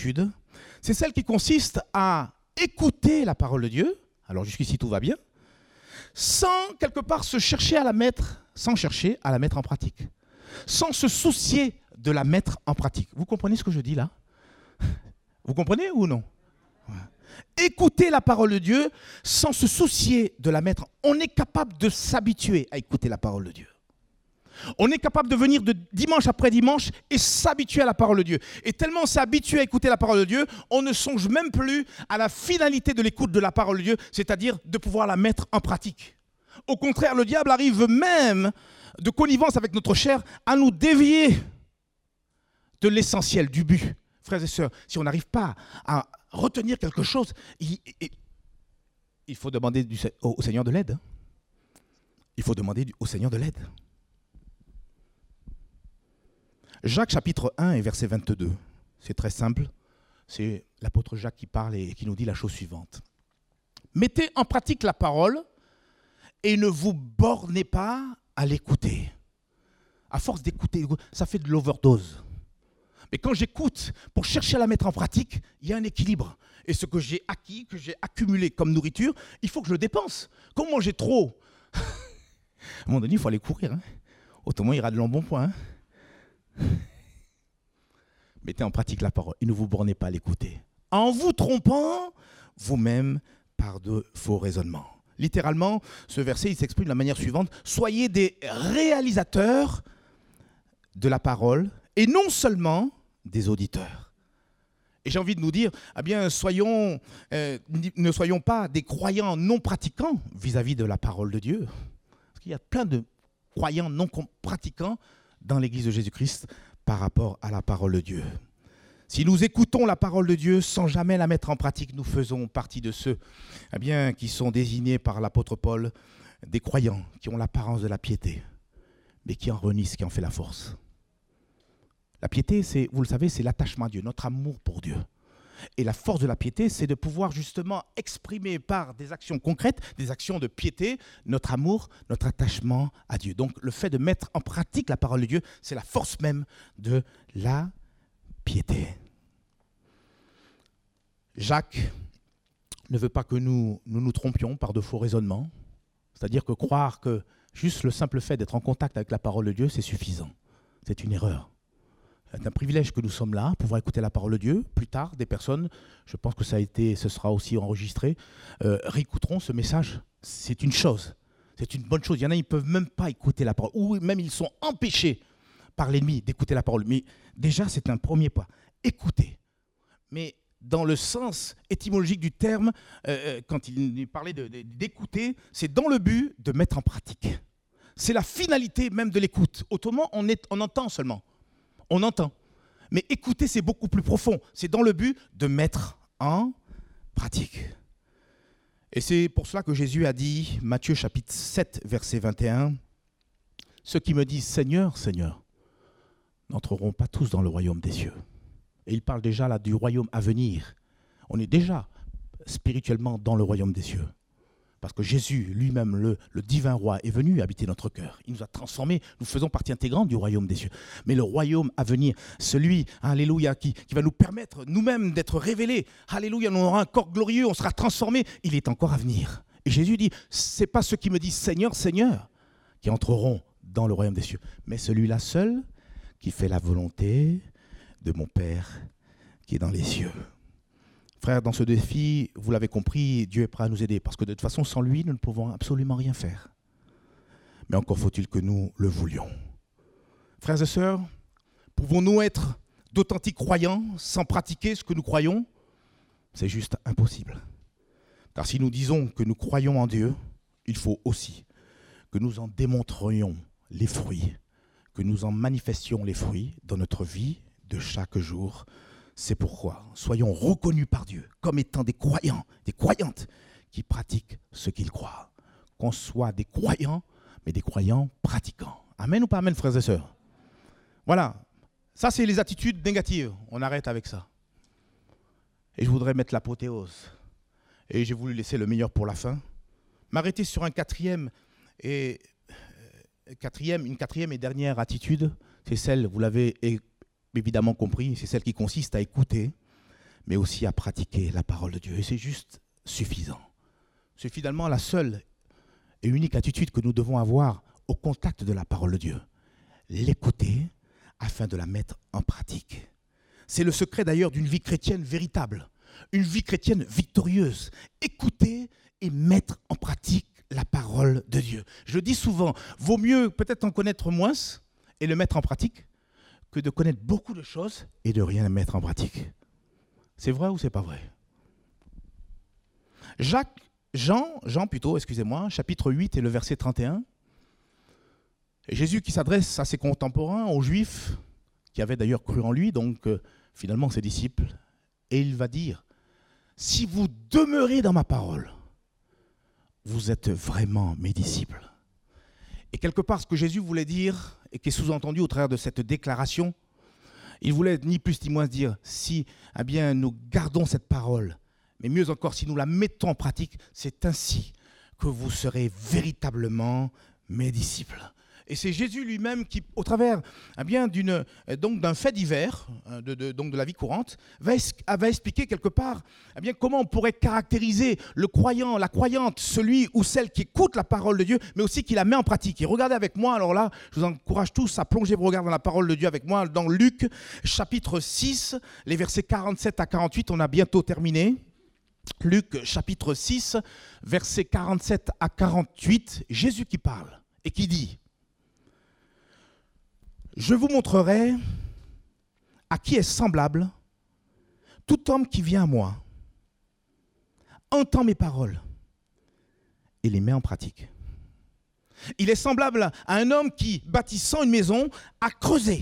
c'est celle qui consiste à écouter la parole de Dieu, alors jusqu'ici tout va bien, sans quelque part sans chercher à la mettre en pratique, sans se soucier de la mettre en pratique. Vous comprenez ce que je dis là? Vous comprenez ou non? Écouter la parole de Dieu sans se soucier de la mettre. On est capable de s'habituer à écouter la parole de Dieu. On est capable de venir de dimanche après dimanche et s'habituer à la parole de Dieu. Et tellement on s'est habitué à écouter la parole de Dieu, on ne songe même plus à la finalité de l'écoute de la parole de Dieu, c'est-à-dire de pouvoir la mettre en pratique. Au contraire, le diable arrive même de connivence avec notre chair à nous dévier de l'essentiel, du but. Frères et sœurs, si on n'arrive pas à retenir quelque chose, il faut demander au Seigneur de l'aide. Il faut demander au Seigneur de l'aide. Jacques chapitre 1 et verset 22, c'est très simple, c'est l'apôtre Jacques qui parle et qui nous dit la chose suivante. Mettez en pratique la parole et ne vous bornez pas à l'écouter. À force d'écouter, ça fait de l'overdose. Mais quand j'écoute, pour chercher à la mettre en pratique, il y a un équilibre. Et ce que j'ai acquis, que j'ai accumulé comme nourriture, il faut que je le dépense. Quand manger trop, à un moment donné, il faut aller courir. Hein. Autrement, il y aura de l'embonpoint. Hein. Mettez en pratique la parole et ne vous bornez pas à l'écouter. En vous trompant vous-même par de faux raisonnements. Littéralement, ce verset, il s'exprime de la manière suivante. Soyez des réalisateurs de la parole et non seulement des auditeurs. Et j'ai envie de nous dire, eh bien, ne soyons pas des croyants non pratiquants vis-à-vis de la parole de Dieu. Parce qu'il y a plein de croyants non pratiquants dans l'Église de Jésus-Christ par rapport à la parole de Dieu. Si nous écoutons la parole de Dieu sans jamais la mettre en pratique, nous faisons partie de ceux qui sont désignés par l'apôtre Paul, des croyants qui ont l'apparence de la piété, mais qui en renient, qui en fait la force. La piété, vous le savez, c'est l'attachement à Dieu, notre amour pour Dieu. Et la force de la piété, c'est de pouvoir justement exprimer par des actions concrètes, des actions de piété, notre amour, notre attachement à Dieu. Donc le fait de mettre en pratique la parole de Dieu, c'est la force même de la piété. Jacques ne veut pas que nous trompions par de faux raisonnements. C'est-à-dire que croire que juste le simple fait d'être en contact avec la parole de Dieu, c'est suffisant. C'est une erreur. C'est un privilège que nous sommes là, pouvoir écouter la parole de Dieu. Plus tard, des personnes, je pense que ce sera aussi enregistré, réécouteront ce message. C'est une chose, c'est une bonne chose. Il y en a, ils ne peuvent même pas écouter la parole, ou même ils sont empêchés par l'ennemi d'écouter la parole. Mais déjà, c'est un premier pas. Écouter. Mais dans le sens étymologique du terme, quand il parlait d'écouter, c'est dans le but de mettre en pratique. C'est la finalité même de l'écoute. Autrement, on entend seulement. On entend. Mais écouter, c'est beaucoup plus profond. C'est dans le but de mettre en pratique. Et c'est pour cela que Jésus a dit, Matthieu chapitre 7, verset 21, « Ceux qui me disent Seigneur, Seigneur, n'entreront pas tous dans le royaume des cieux. » Et il parle déjà là du royaume à venir. On est déjà spirituellement dans le royaume des cieux. Parce que Jésus, lui-même, le divin roi, est venu habiter notre cœur. Il nous a transformés, nous faisons partie intégrante du royaume des cieux. Mais le royaume à venir, celui, alléluia, qui va nous permettre nous-mêmes d'être révélés, alléluia, on aura un corps glorieux, on sera transformés, il est encore à venir. Et Jésus dit, ce n'est pas ceux qui me disent Seigneur, Seigneur, qui entreront dans le royaume des cieux, mais celui-là seul qui fait la volonté de mon Père qui est dans les cieux. Frères, dans ce défi, vous l'avez compris, Dieu est prêt à nous aider, parce que de toute façon, sans lui, nous ne pouvons absolument rien faire. Mais encore faut-il que nous le voulions. Frères et sœurs, pouvons-nous être d'authentiques croyants sans pratiquer ce que nous croyons? C'est juste impossible. Car si nous disons que nous croyons en Dieu, il faut aussi que nous en démontrions les fruits, que nous en manifestions les fruits dans notre vie de chaque jour. C'est pourquoi soyons reconnus par Dieu comme étant des croyants, des croyantes qui pratiquent ce qu'ils croient. Qu'on soit des croyants, mais des croyants pratiquants. Amen ou pas amen, frères et sœurs? Voilà, ça c'est les attitudes négatives. On arrête avec ça. Et je voudrais mettre l'apothéose. Et j'ai voulu laisser le meilleur pour la fin. M'arrêter sur une quatrième et dernière attitude. C'est celle, vous l'avez évidemment compris, c'est celle qui consiste à écouter, mais aussi à pratiquer la parole de Dieu. Et c'est juste suffisant. C'est finalement la seule et unique attitude que nous devons avoir au contact de la parole de Dieu. L'écouter afin de la mettre en pratique. C'est le secret d'ailleurs d'une vie chrétienne véritable, une vie chrétienne victorieuse. Écouter et mettre en pratique la parole de Dieu. Je dis souvent, vaut mieux peut-être en connaître moins et le mettre en pratique que de connaître beaucoup de choses et de rien mettre en pratique. C'est vrai ou c'est pas vrai? Jean, chapitre 8 et le verset 31. Et Jésus qui s'adresse à ses contemporains, aux Juifs, qui avaient d'ailleurs cru en lui, donc finalement ses disciples, et il va dire, si vous demeurez dans ma parole, vous êtes vraiment mes disciples. Et quelque part, ce que Jésus voulait dire, et qui est sous-entendu au travers de cette déclaration, il voulait ni plus ni moins dire, si nous gardons cette parole, mais mieux encore, si nous la mettons en pratique, c'est ainsi que vous serez véritablement mes disciples. Et c'est Jésus lui-même qui, au travers d'un fait divers, de la vie courante, va expliquer quelque part comment on pourrait caractériser le croyant, la croyante, celui ou celle qui écoute la parole de Dieu, mais aussi qui la met en pratique. Et regardez avec moi, alors là, je vous encourage tous à plonger vos regards dans la parole de Dieu avec moi, dans Luc, chapitre 6, les versets 47 à 48, on a bientôt terminé. Luc, chapitre 6, versets 47 à 48, Jésus qui parle et qui dit: je vous montrerai à qui est semblable tout homme qui vient à moi, entend mes paroles et les met en pratique. Il est semblable à un homme qui, bâtissant une maison, a creusé,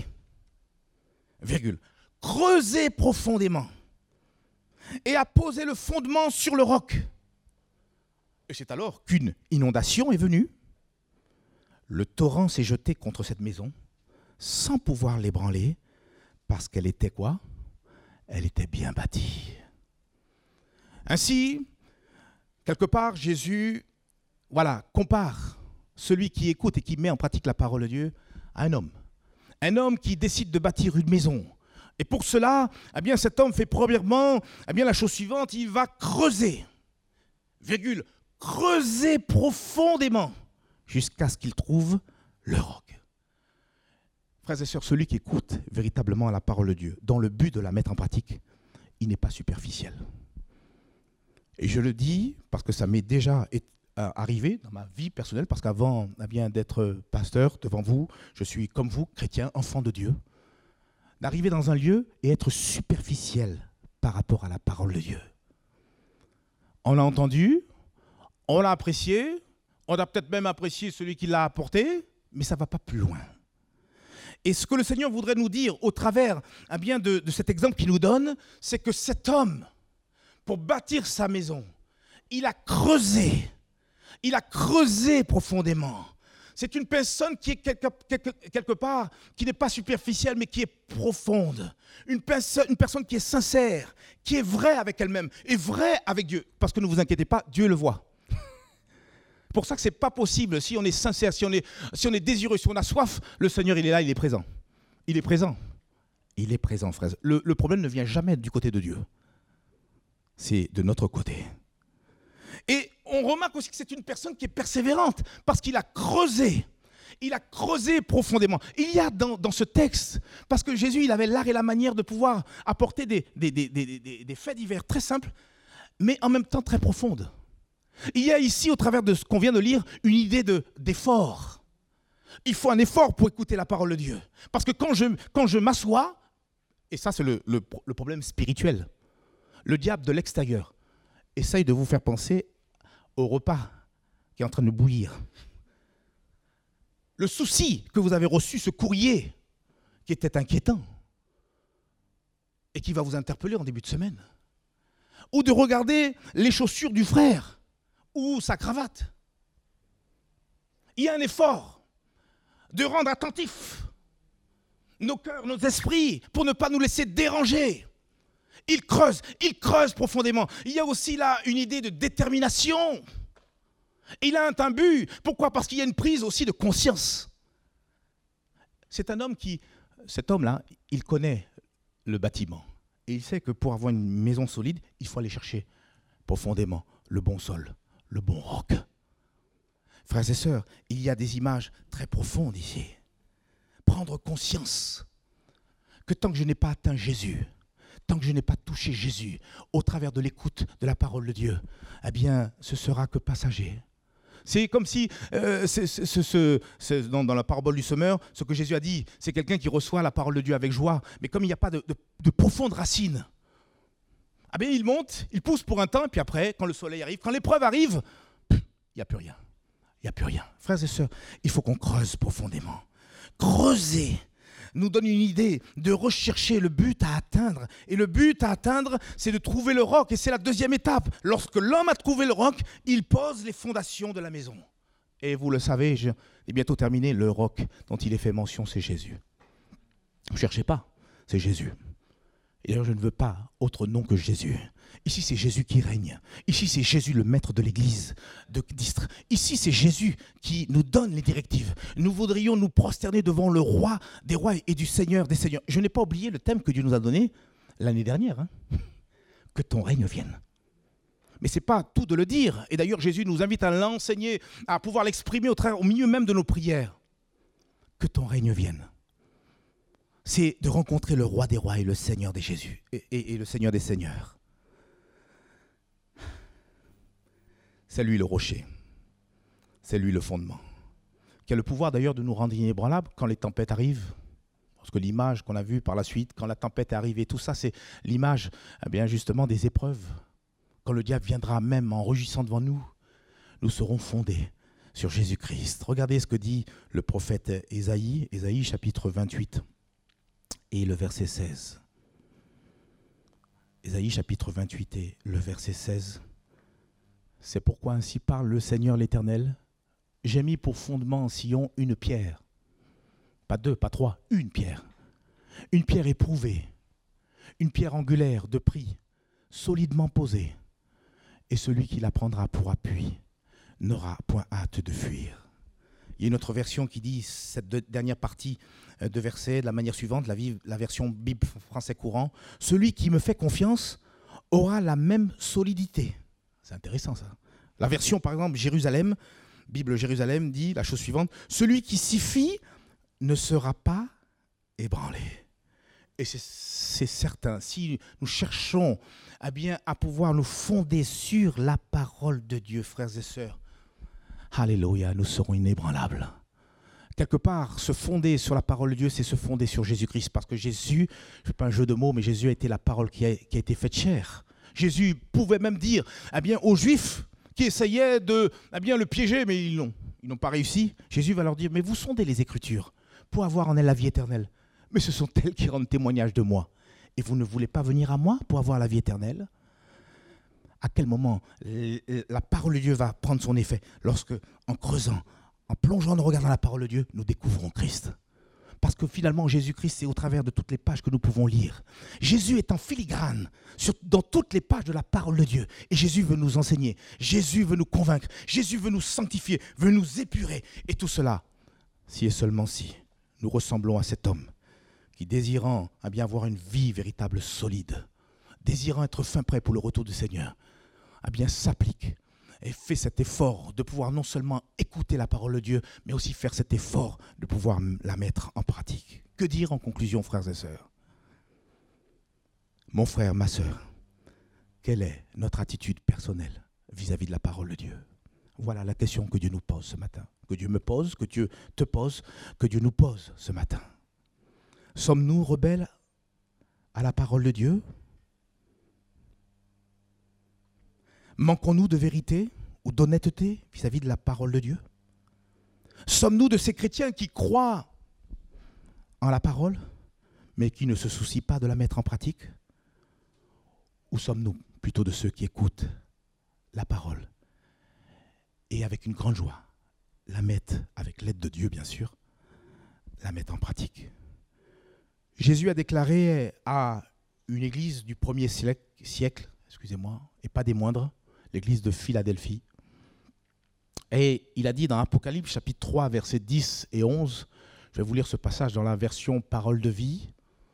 creusé profondément et a posé le fondement sur le roc. Et c'est alors qu'une inondation est venue. Le torrent s'est jeté contre cette maison sans pouvoir l'ébranler, parce qu'elle était quoi? Elle était bien bâtie. Ainsi, quelque part, Jésus compare celui qui écoute et qui met en pratique la parole de Dieu à un homme. Un homme qui décide de bâtir une maison. Et pour cela, cet homme fait premièrement la chose suivante, il va creuser, creuser profondément, jusqu'à ce qu'il trouve le roc. Frères et sœurs, celui qui écoute véritablement la parole de Dieu, dans le but de la mettre en pratique, il n'est pas superficiel. Et je le dis parce que ça m'est déjà arrivé dans ma vie personnelle, parce qu'avant d'être pasteur devant vous, je suis comme vous, chrétien, enfant de Dieu, d'arriver dans un lieu et être superficiel par rapport à la parole de Dieu. On l'a entendu, on l'a apprécié, on a peut-être même apprécié celui qui l'a apporté, mais ça ne va pas plus loin. Et ce que le Seigneur voudrait nous dire au travers de cet exemple qu'il nous donne, c'est que cet homme, pour bâtir sa maison, il a creusé profondément. C'est une personne qui est quelque part, qui n'est pas superficielle, mais qui est profonde. Une personne qui est sincère, qui est vraie avec elle-même, et vraie avec Dieu. Parce que ne vous inquiétez pas, Dieu le voit. C'est pour ça que ce n'est pas possible. Si on est sincère, si on est désireux, si on a soif, le Seigneur, il est là, il est présent. Il est présent. Il est présent, frère. Le problème ne vient jamais du côté de Dieu. C'est de notre côté. Et on remarque aussi que c'est une personne qui est persévérante, parce qu'il a creusé. Il a creusé profondément. Il y a dans ce texte, parce que Jésus, il avait l'art et la manière de pouvoir apporter des faits divers très simples, mais en même temps très profondes. Il y a ici, au travers de ce qu'on vient de lire, une idée d'effort. Il faut un effort pour écouter la parole de Dieu. Parce que quand je m'assois, et ça c'est le problème spirituel, le diable de l'extérieur essaye de vous faire penser au repas qui est en train de bouillir. Le souci que vous avez reçu, ce courrier qui était inquiétant et qui va vous interpeller en début de semaine. Ou de regarder les chaussures du frère ou sa cravate. Il y a un effort de rendre attentifs nos cœurs, nos esprits, pour ne pas nous laisser déranger. Il creuse profondément. Il y a aussi là une idée de détermination. Il a un but. Pourquoi? Parce qu'il y a une prise aussi de conscience. C'est un homme cet homme-là, il connaît le bâtiment. Et il sait que pour avoir une maison solide, il faut aller chercher profondément le bon sol, le bon roc. Frères et sœurs, il y a des images très profondes ici. Prendre conscience que tant que je n'ai pas atteint Jésus, tant que je n'ai pas touché Jésus au travers de l'écoute de la parole de Dieu, eh bien, ce sera que passager. C'est comme si, dans la parabole du semeur, ce que Jésus a dit, c'est quelqu'un qui reçoit la parole de Dieu avec joie, mais comme il n'y a pas de profonde racine, ah bien, il monte, il pousse pour un temps, et puis après, quand le soleil arrive, quand l'épreuve arrive, il n'y a plus rien. Il n'y a plus rien. Frères et sœurs, il faut qu'on creuse profondément. Creuser nous donne une idée de rechercher le but à atteindre. Et le but à atteindre, c'est de trouver le roc. Et c'est la deuxième étape. Lorsque l'homme a trouvé le roc, il pose les fondations de la maison. Et vous le savez, j'ai bientôt terminé, le roc dont il est fait mention, c'est Jésus. Ne cherchez pas, c'est Jésus. Et d'ailleurs, je ne veux pas autre nom que Jésus. Ici, c'est Jésus qui règne. Ici, c'est Jésus, le maître de l'Église d'Istres. Ici, c'est Jésus qui nous donne les directives. Nous voudrions nous prosterner devant le roi des rois et du Seigneur des seigneurs. Je n'ai pas oublié le thème que Dieu nous a donné l'année dernière. Que ton règne vienne. Mais ce n'est pas tout de le dire. Et d'ailleurs, Jésus nous invite à l'enseigner, à pouvoir l'exprimer au milieu même de nos prières. Que ton règne vienne. C'est de rencontrer le roi des rois et le Seigneur des Jésus et le Seigneur des seigneurs. C'est lui le rocher, c'est lui le fondement, qui a le pouvoir d'ailleurs de nous rendre inébranlables quand les tempêtes arrivent. Parce que l'image qu'on a vue par la suite, quand la tempête est arrivée, tout ça, c'est l'image bien justement des épreuves. Quand le diable viendra même en rugissant devant nous, nous serons fondés sur Jésus-Christ. Regardez ce que dit le prophète Ésaïe, Ésaïe chapitre 28 et le verset 16. Ésaïe chapitre 28 et le verset 16. C'est pourquoi ainsi parle le Seigneur l'Éternel. J'ai mis pour fondement en Sion une pierre. Pas deux, pas trois, une pierre. Une pierre éprouvée. Une pierre angulaire de prix, solidement posée. Et celui qui la prendra pour appui n'aura point hâte de fuir. Il y a une autre version qui dit cette dernière partie de verset de la manière suivante, la version Bible français courant. Celui qui me fait confiance aura la même solidité. C'est intéressant ça. La version par exemple Jérusalem, Bible Jérusalem dit la chose suivante. Celui qui s'y fie ne sera pas ébranlé. Et c'est certain, si nous cherchons à pouvoir nous fonder sur la parole de Dieu, frères et sœurs, alléluia, nous serons inébranlables. Quelque part, se fonder sur la parole de Dieu, c'est se fonder sur Jésus-Christ. Parce que Jésus, je ne fais pas un jeu de mots, mais Jésus a été la parole qui a été faite chair. Jésus pouvait même dire aux Juifs qui essayaient de le piéger, mais ils n'ont pas réussi. Jésus va leur dire, mais vous sondez les Écritures pour avoir en elles la vie éternelle. Mais ce sont elles qui rendent témoignage de moi. Et vous ne voulez pas venir à moi pour avoir la vie éternelle ? À quel moment la parole de Dieu va prendre son effet ? Lorsque, en creusant, en plongeant nos regards dans la parole de Dieu, nous découvrons Christ. Parce que finalement, Jésus-Christ, c'est au travers de toutes les pages que nous pouvons lire. Jésus est en filigrane dans toutes les pages de la parole de Dieu. Et Jésus veut nous enseigner. Jésus veut nous convaincre. Jésus veut nous sanctifier, veut nous épurer. Et tout cela, si et seulement si, nous ressemblons à cet homme qui, désirant avoir une vie véritable solide, désirant être fin prêt pour le retour du Seigneur, s'applique et fait cet effort de pouvoir non seulement écouter la parole de Dieu, mais aussi faire cet effort de pouvoir la mettre en pratique. Que dire en conclusion, frères et sœurs ? Mon frère, ma sœur, quelle est notre attitude personnelle vis-à-vis de la parole de Dieu ? Voilà la question que Dieu nous pose ce matin. Que Dieu me pose, que Dieu te pose, que Dieu nous pose ce matin. Sommes-nous rebelles à la parole de Dieu ? Manquons-nous de vérité ou d'honnêteté vis-à-vis de la parole de Dieu ? Sommes-nous de ces chrétiens qui croient en la parole, mais qui ne se soucient pas de la mettre en pratique ? Ou sommes-nous plutôt de ceux qui écoutent la parole et avec une grande joie, la mettent, avec l'aide de Dieu bien sûr, la mettent en pratique ? Jésus a déclaré à une église du 1er siècle, et pas des moindres, l'église de Philadelphie. Et il a dit dans Apocalypse chapitre 3, versets 10 et 11, je vais vous lire ce passage dans la version Parole de vie,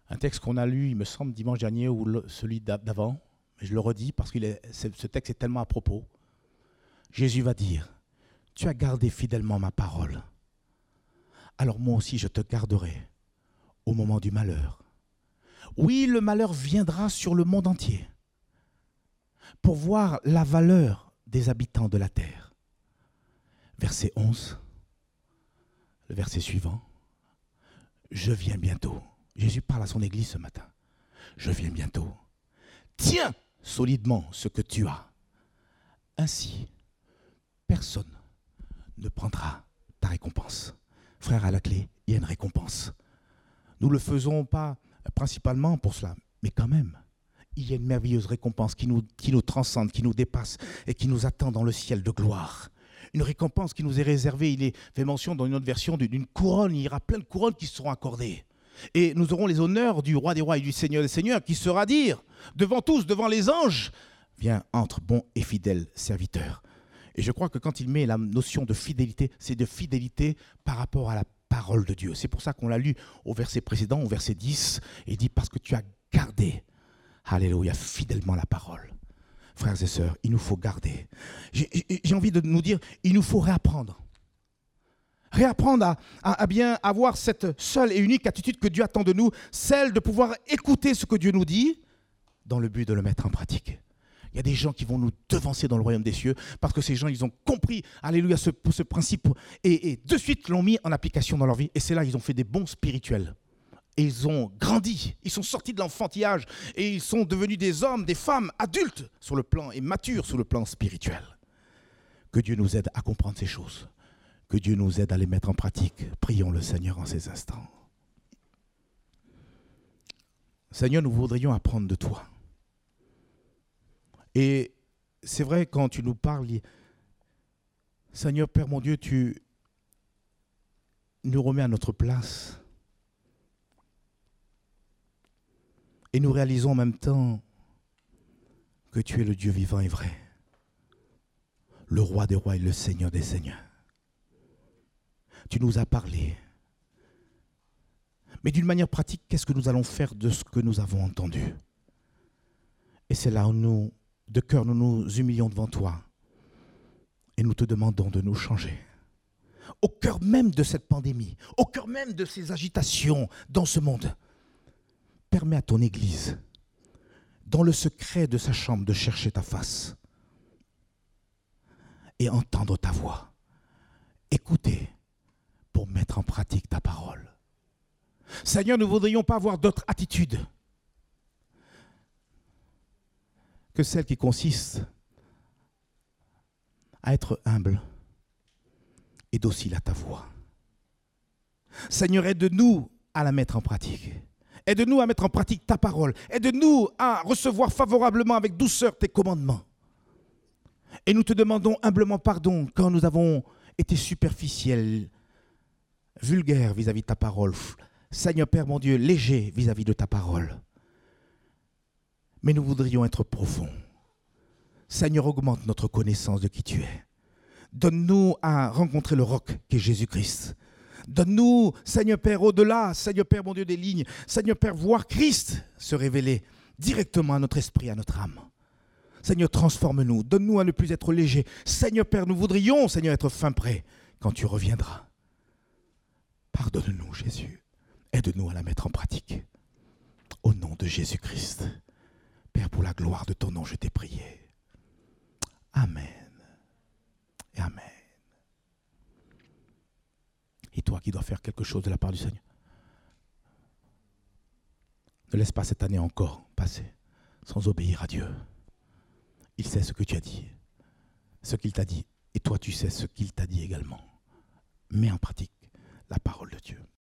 Un texte qu'on a lu, il me semble, dimanche dernier ou celui d'avant, mais je le redis parce que ce texte est tellement à propos. Jésus va dire, tu as gardé fidèlement ma parole. Alors moi aussi je te garderai au moment du malheur. Oui, le malheur viendra sur le monde entier pour voir la valeur des habitants de la terre. Verset 11, le verset suivant. Je viens bientôt. Jésus parle à son église ce matin. Je viens bientôt. Tiens solidement ce que tu as. Ainsi, personne ne prendra ta récompense. Frère, à la clé, il y a une récompense. Nous ne le faisons pas principalement pour cela, mais quand même, il y a une merveilleuse récompense qui nous transcende, qui nous dépasse et qui nous attend dans le ciel de gloire. Une récompense qui nous est réservée, il est fait mention dans une autre version d'une couronne, il y aura plein de couronnes qui seront accordées. Et nous aurons les honneurs du roi des rois et du seigneur des seigneurs qui sera dire, devant tous, devant les anges, viens, entre, bon et fidèle serviteur. Et je crois que quand il met la notion de fidélité, c'est de fidélité par rapport à la parole de Dieu. C'est pour ça qu'on l'a lu au verset précédent, au verset 10, et il dit, parce que tu as gardé, alléluia, fidèlement la parole. Frères et sœurs, il nous faut garder. J'ai envie de nous dire, il nous faut réapprendre. Réapprendre à bien avoir cette seule et unique attitude que Dieu attend de nous, celle de pouvoir écouter ce que Dieu nous dit, dans le but de le mettre en pratique. Il y a des gens qui vont nous devancer dans le royaume des cieux, parce que ces gens, ils ont compris, alléluia, ce principe, et de suite l'ont mis en application dans leur vie, et c'est là qu'ils ont fait des bons spirituels. Et ils ont grandi, ils sont sortis de l'enfantillage et ils sont devenus des hommes, des femmes adultes sur le plan et matures sur le plan spirituel. Que Dieu nous aide à comprendre ces choses, que Dieu nous aide à les mettre en pratique. Prions le Seigneur en ces instants. Seigneur, nous voudrions apprendre de toi. Et c'est vrai, quand tu nous parles, Seigneur Père mon Dieu, tu nous remets à notre place. Et nous réalisons en même temps que tu es le Dieu vivant et vrai, le roi des rois et le Seigneur des seigneurs. Tu nous as parlé. Mais d'une manière pratique, qu'est-ce que nous allons faire de ce que nous avons entendu? Et c'est là où nous, de cœur, nous nous humilions devant toi et nous te demandons de nous changer. Au cœur même de cette pandémie, au cœur même de ces agitations dans ce monde, permets à ton Église, dans le secret de sa chambre, de chercher ta face et entendre ta voix. Écouter pour mettre en pratique ta parole. Seigneur, nous ne voudrions pas avoir d'autre attitude que celle qui consiste à être humble et docile à ta voix. Seigneur, aide-nous à la mettre en pratique. Aide-nous à mettre en pratique ta parole. Aide-nous à recevoir favorablement avec douceur tes commandements. Et nous te demandons humblement pardon quand nous avons été superficiels, vulgaires vis-à-vis de ta parole. Seigneur Père mon Dieu, léger vis-à-vis de ta parole. Mais nous voudrions être profonds. Seigneur, augmente notre connaissance de qui tu es. Donne-nous à rencontrer le roc qui est Jésus-Christ. Donne-nous, Seigneur Père, au-delà, Seigneur Père, mon Dieu, des lignes, Seigneur Père, voir Christ se révéler directement à notre esprit, à notre âme. Seigneur, transforme-nous, donne-nous à ne plus être léger. Seigneur Père, nous voudrions, Seigneur, être fin prêt quand tu reviendras. Pardonne-nous, Jésus. Aide-nous à la mettre en pratique. Au nom de Jésus-Christ. Père, pour la gloire de ton nom, je t'ai prié. Amen. Et amen. Et toi qui dois faire quelque chose de la part du Seigneur, ne laisse pas cette année encore passer sans obéir à Dieu. Il sait ce que tu as dit, ce qu'il t'a dit, et toi tu sais ce qu'il t'a dit également. Mets en pratique la parole de Dieu.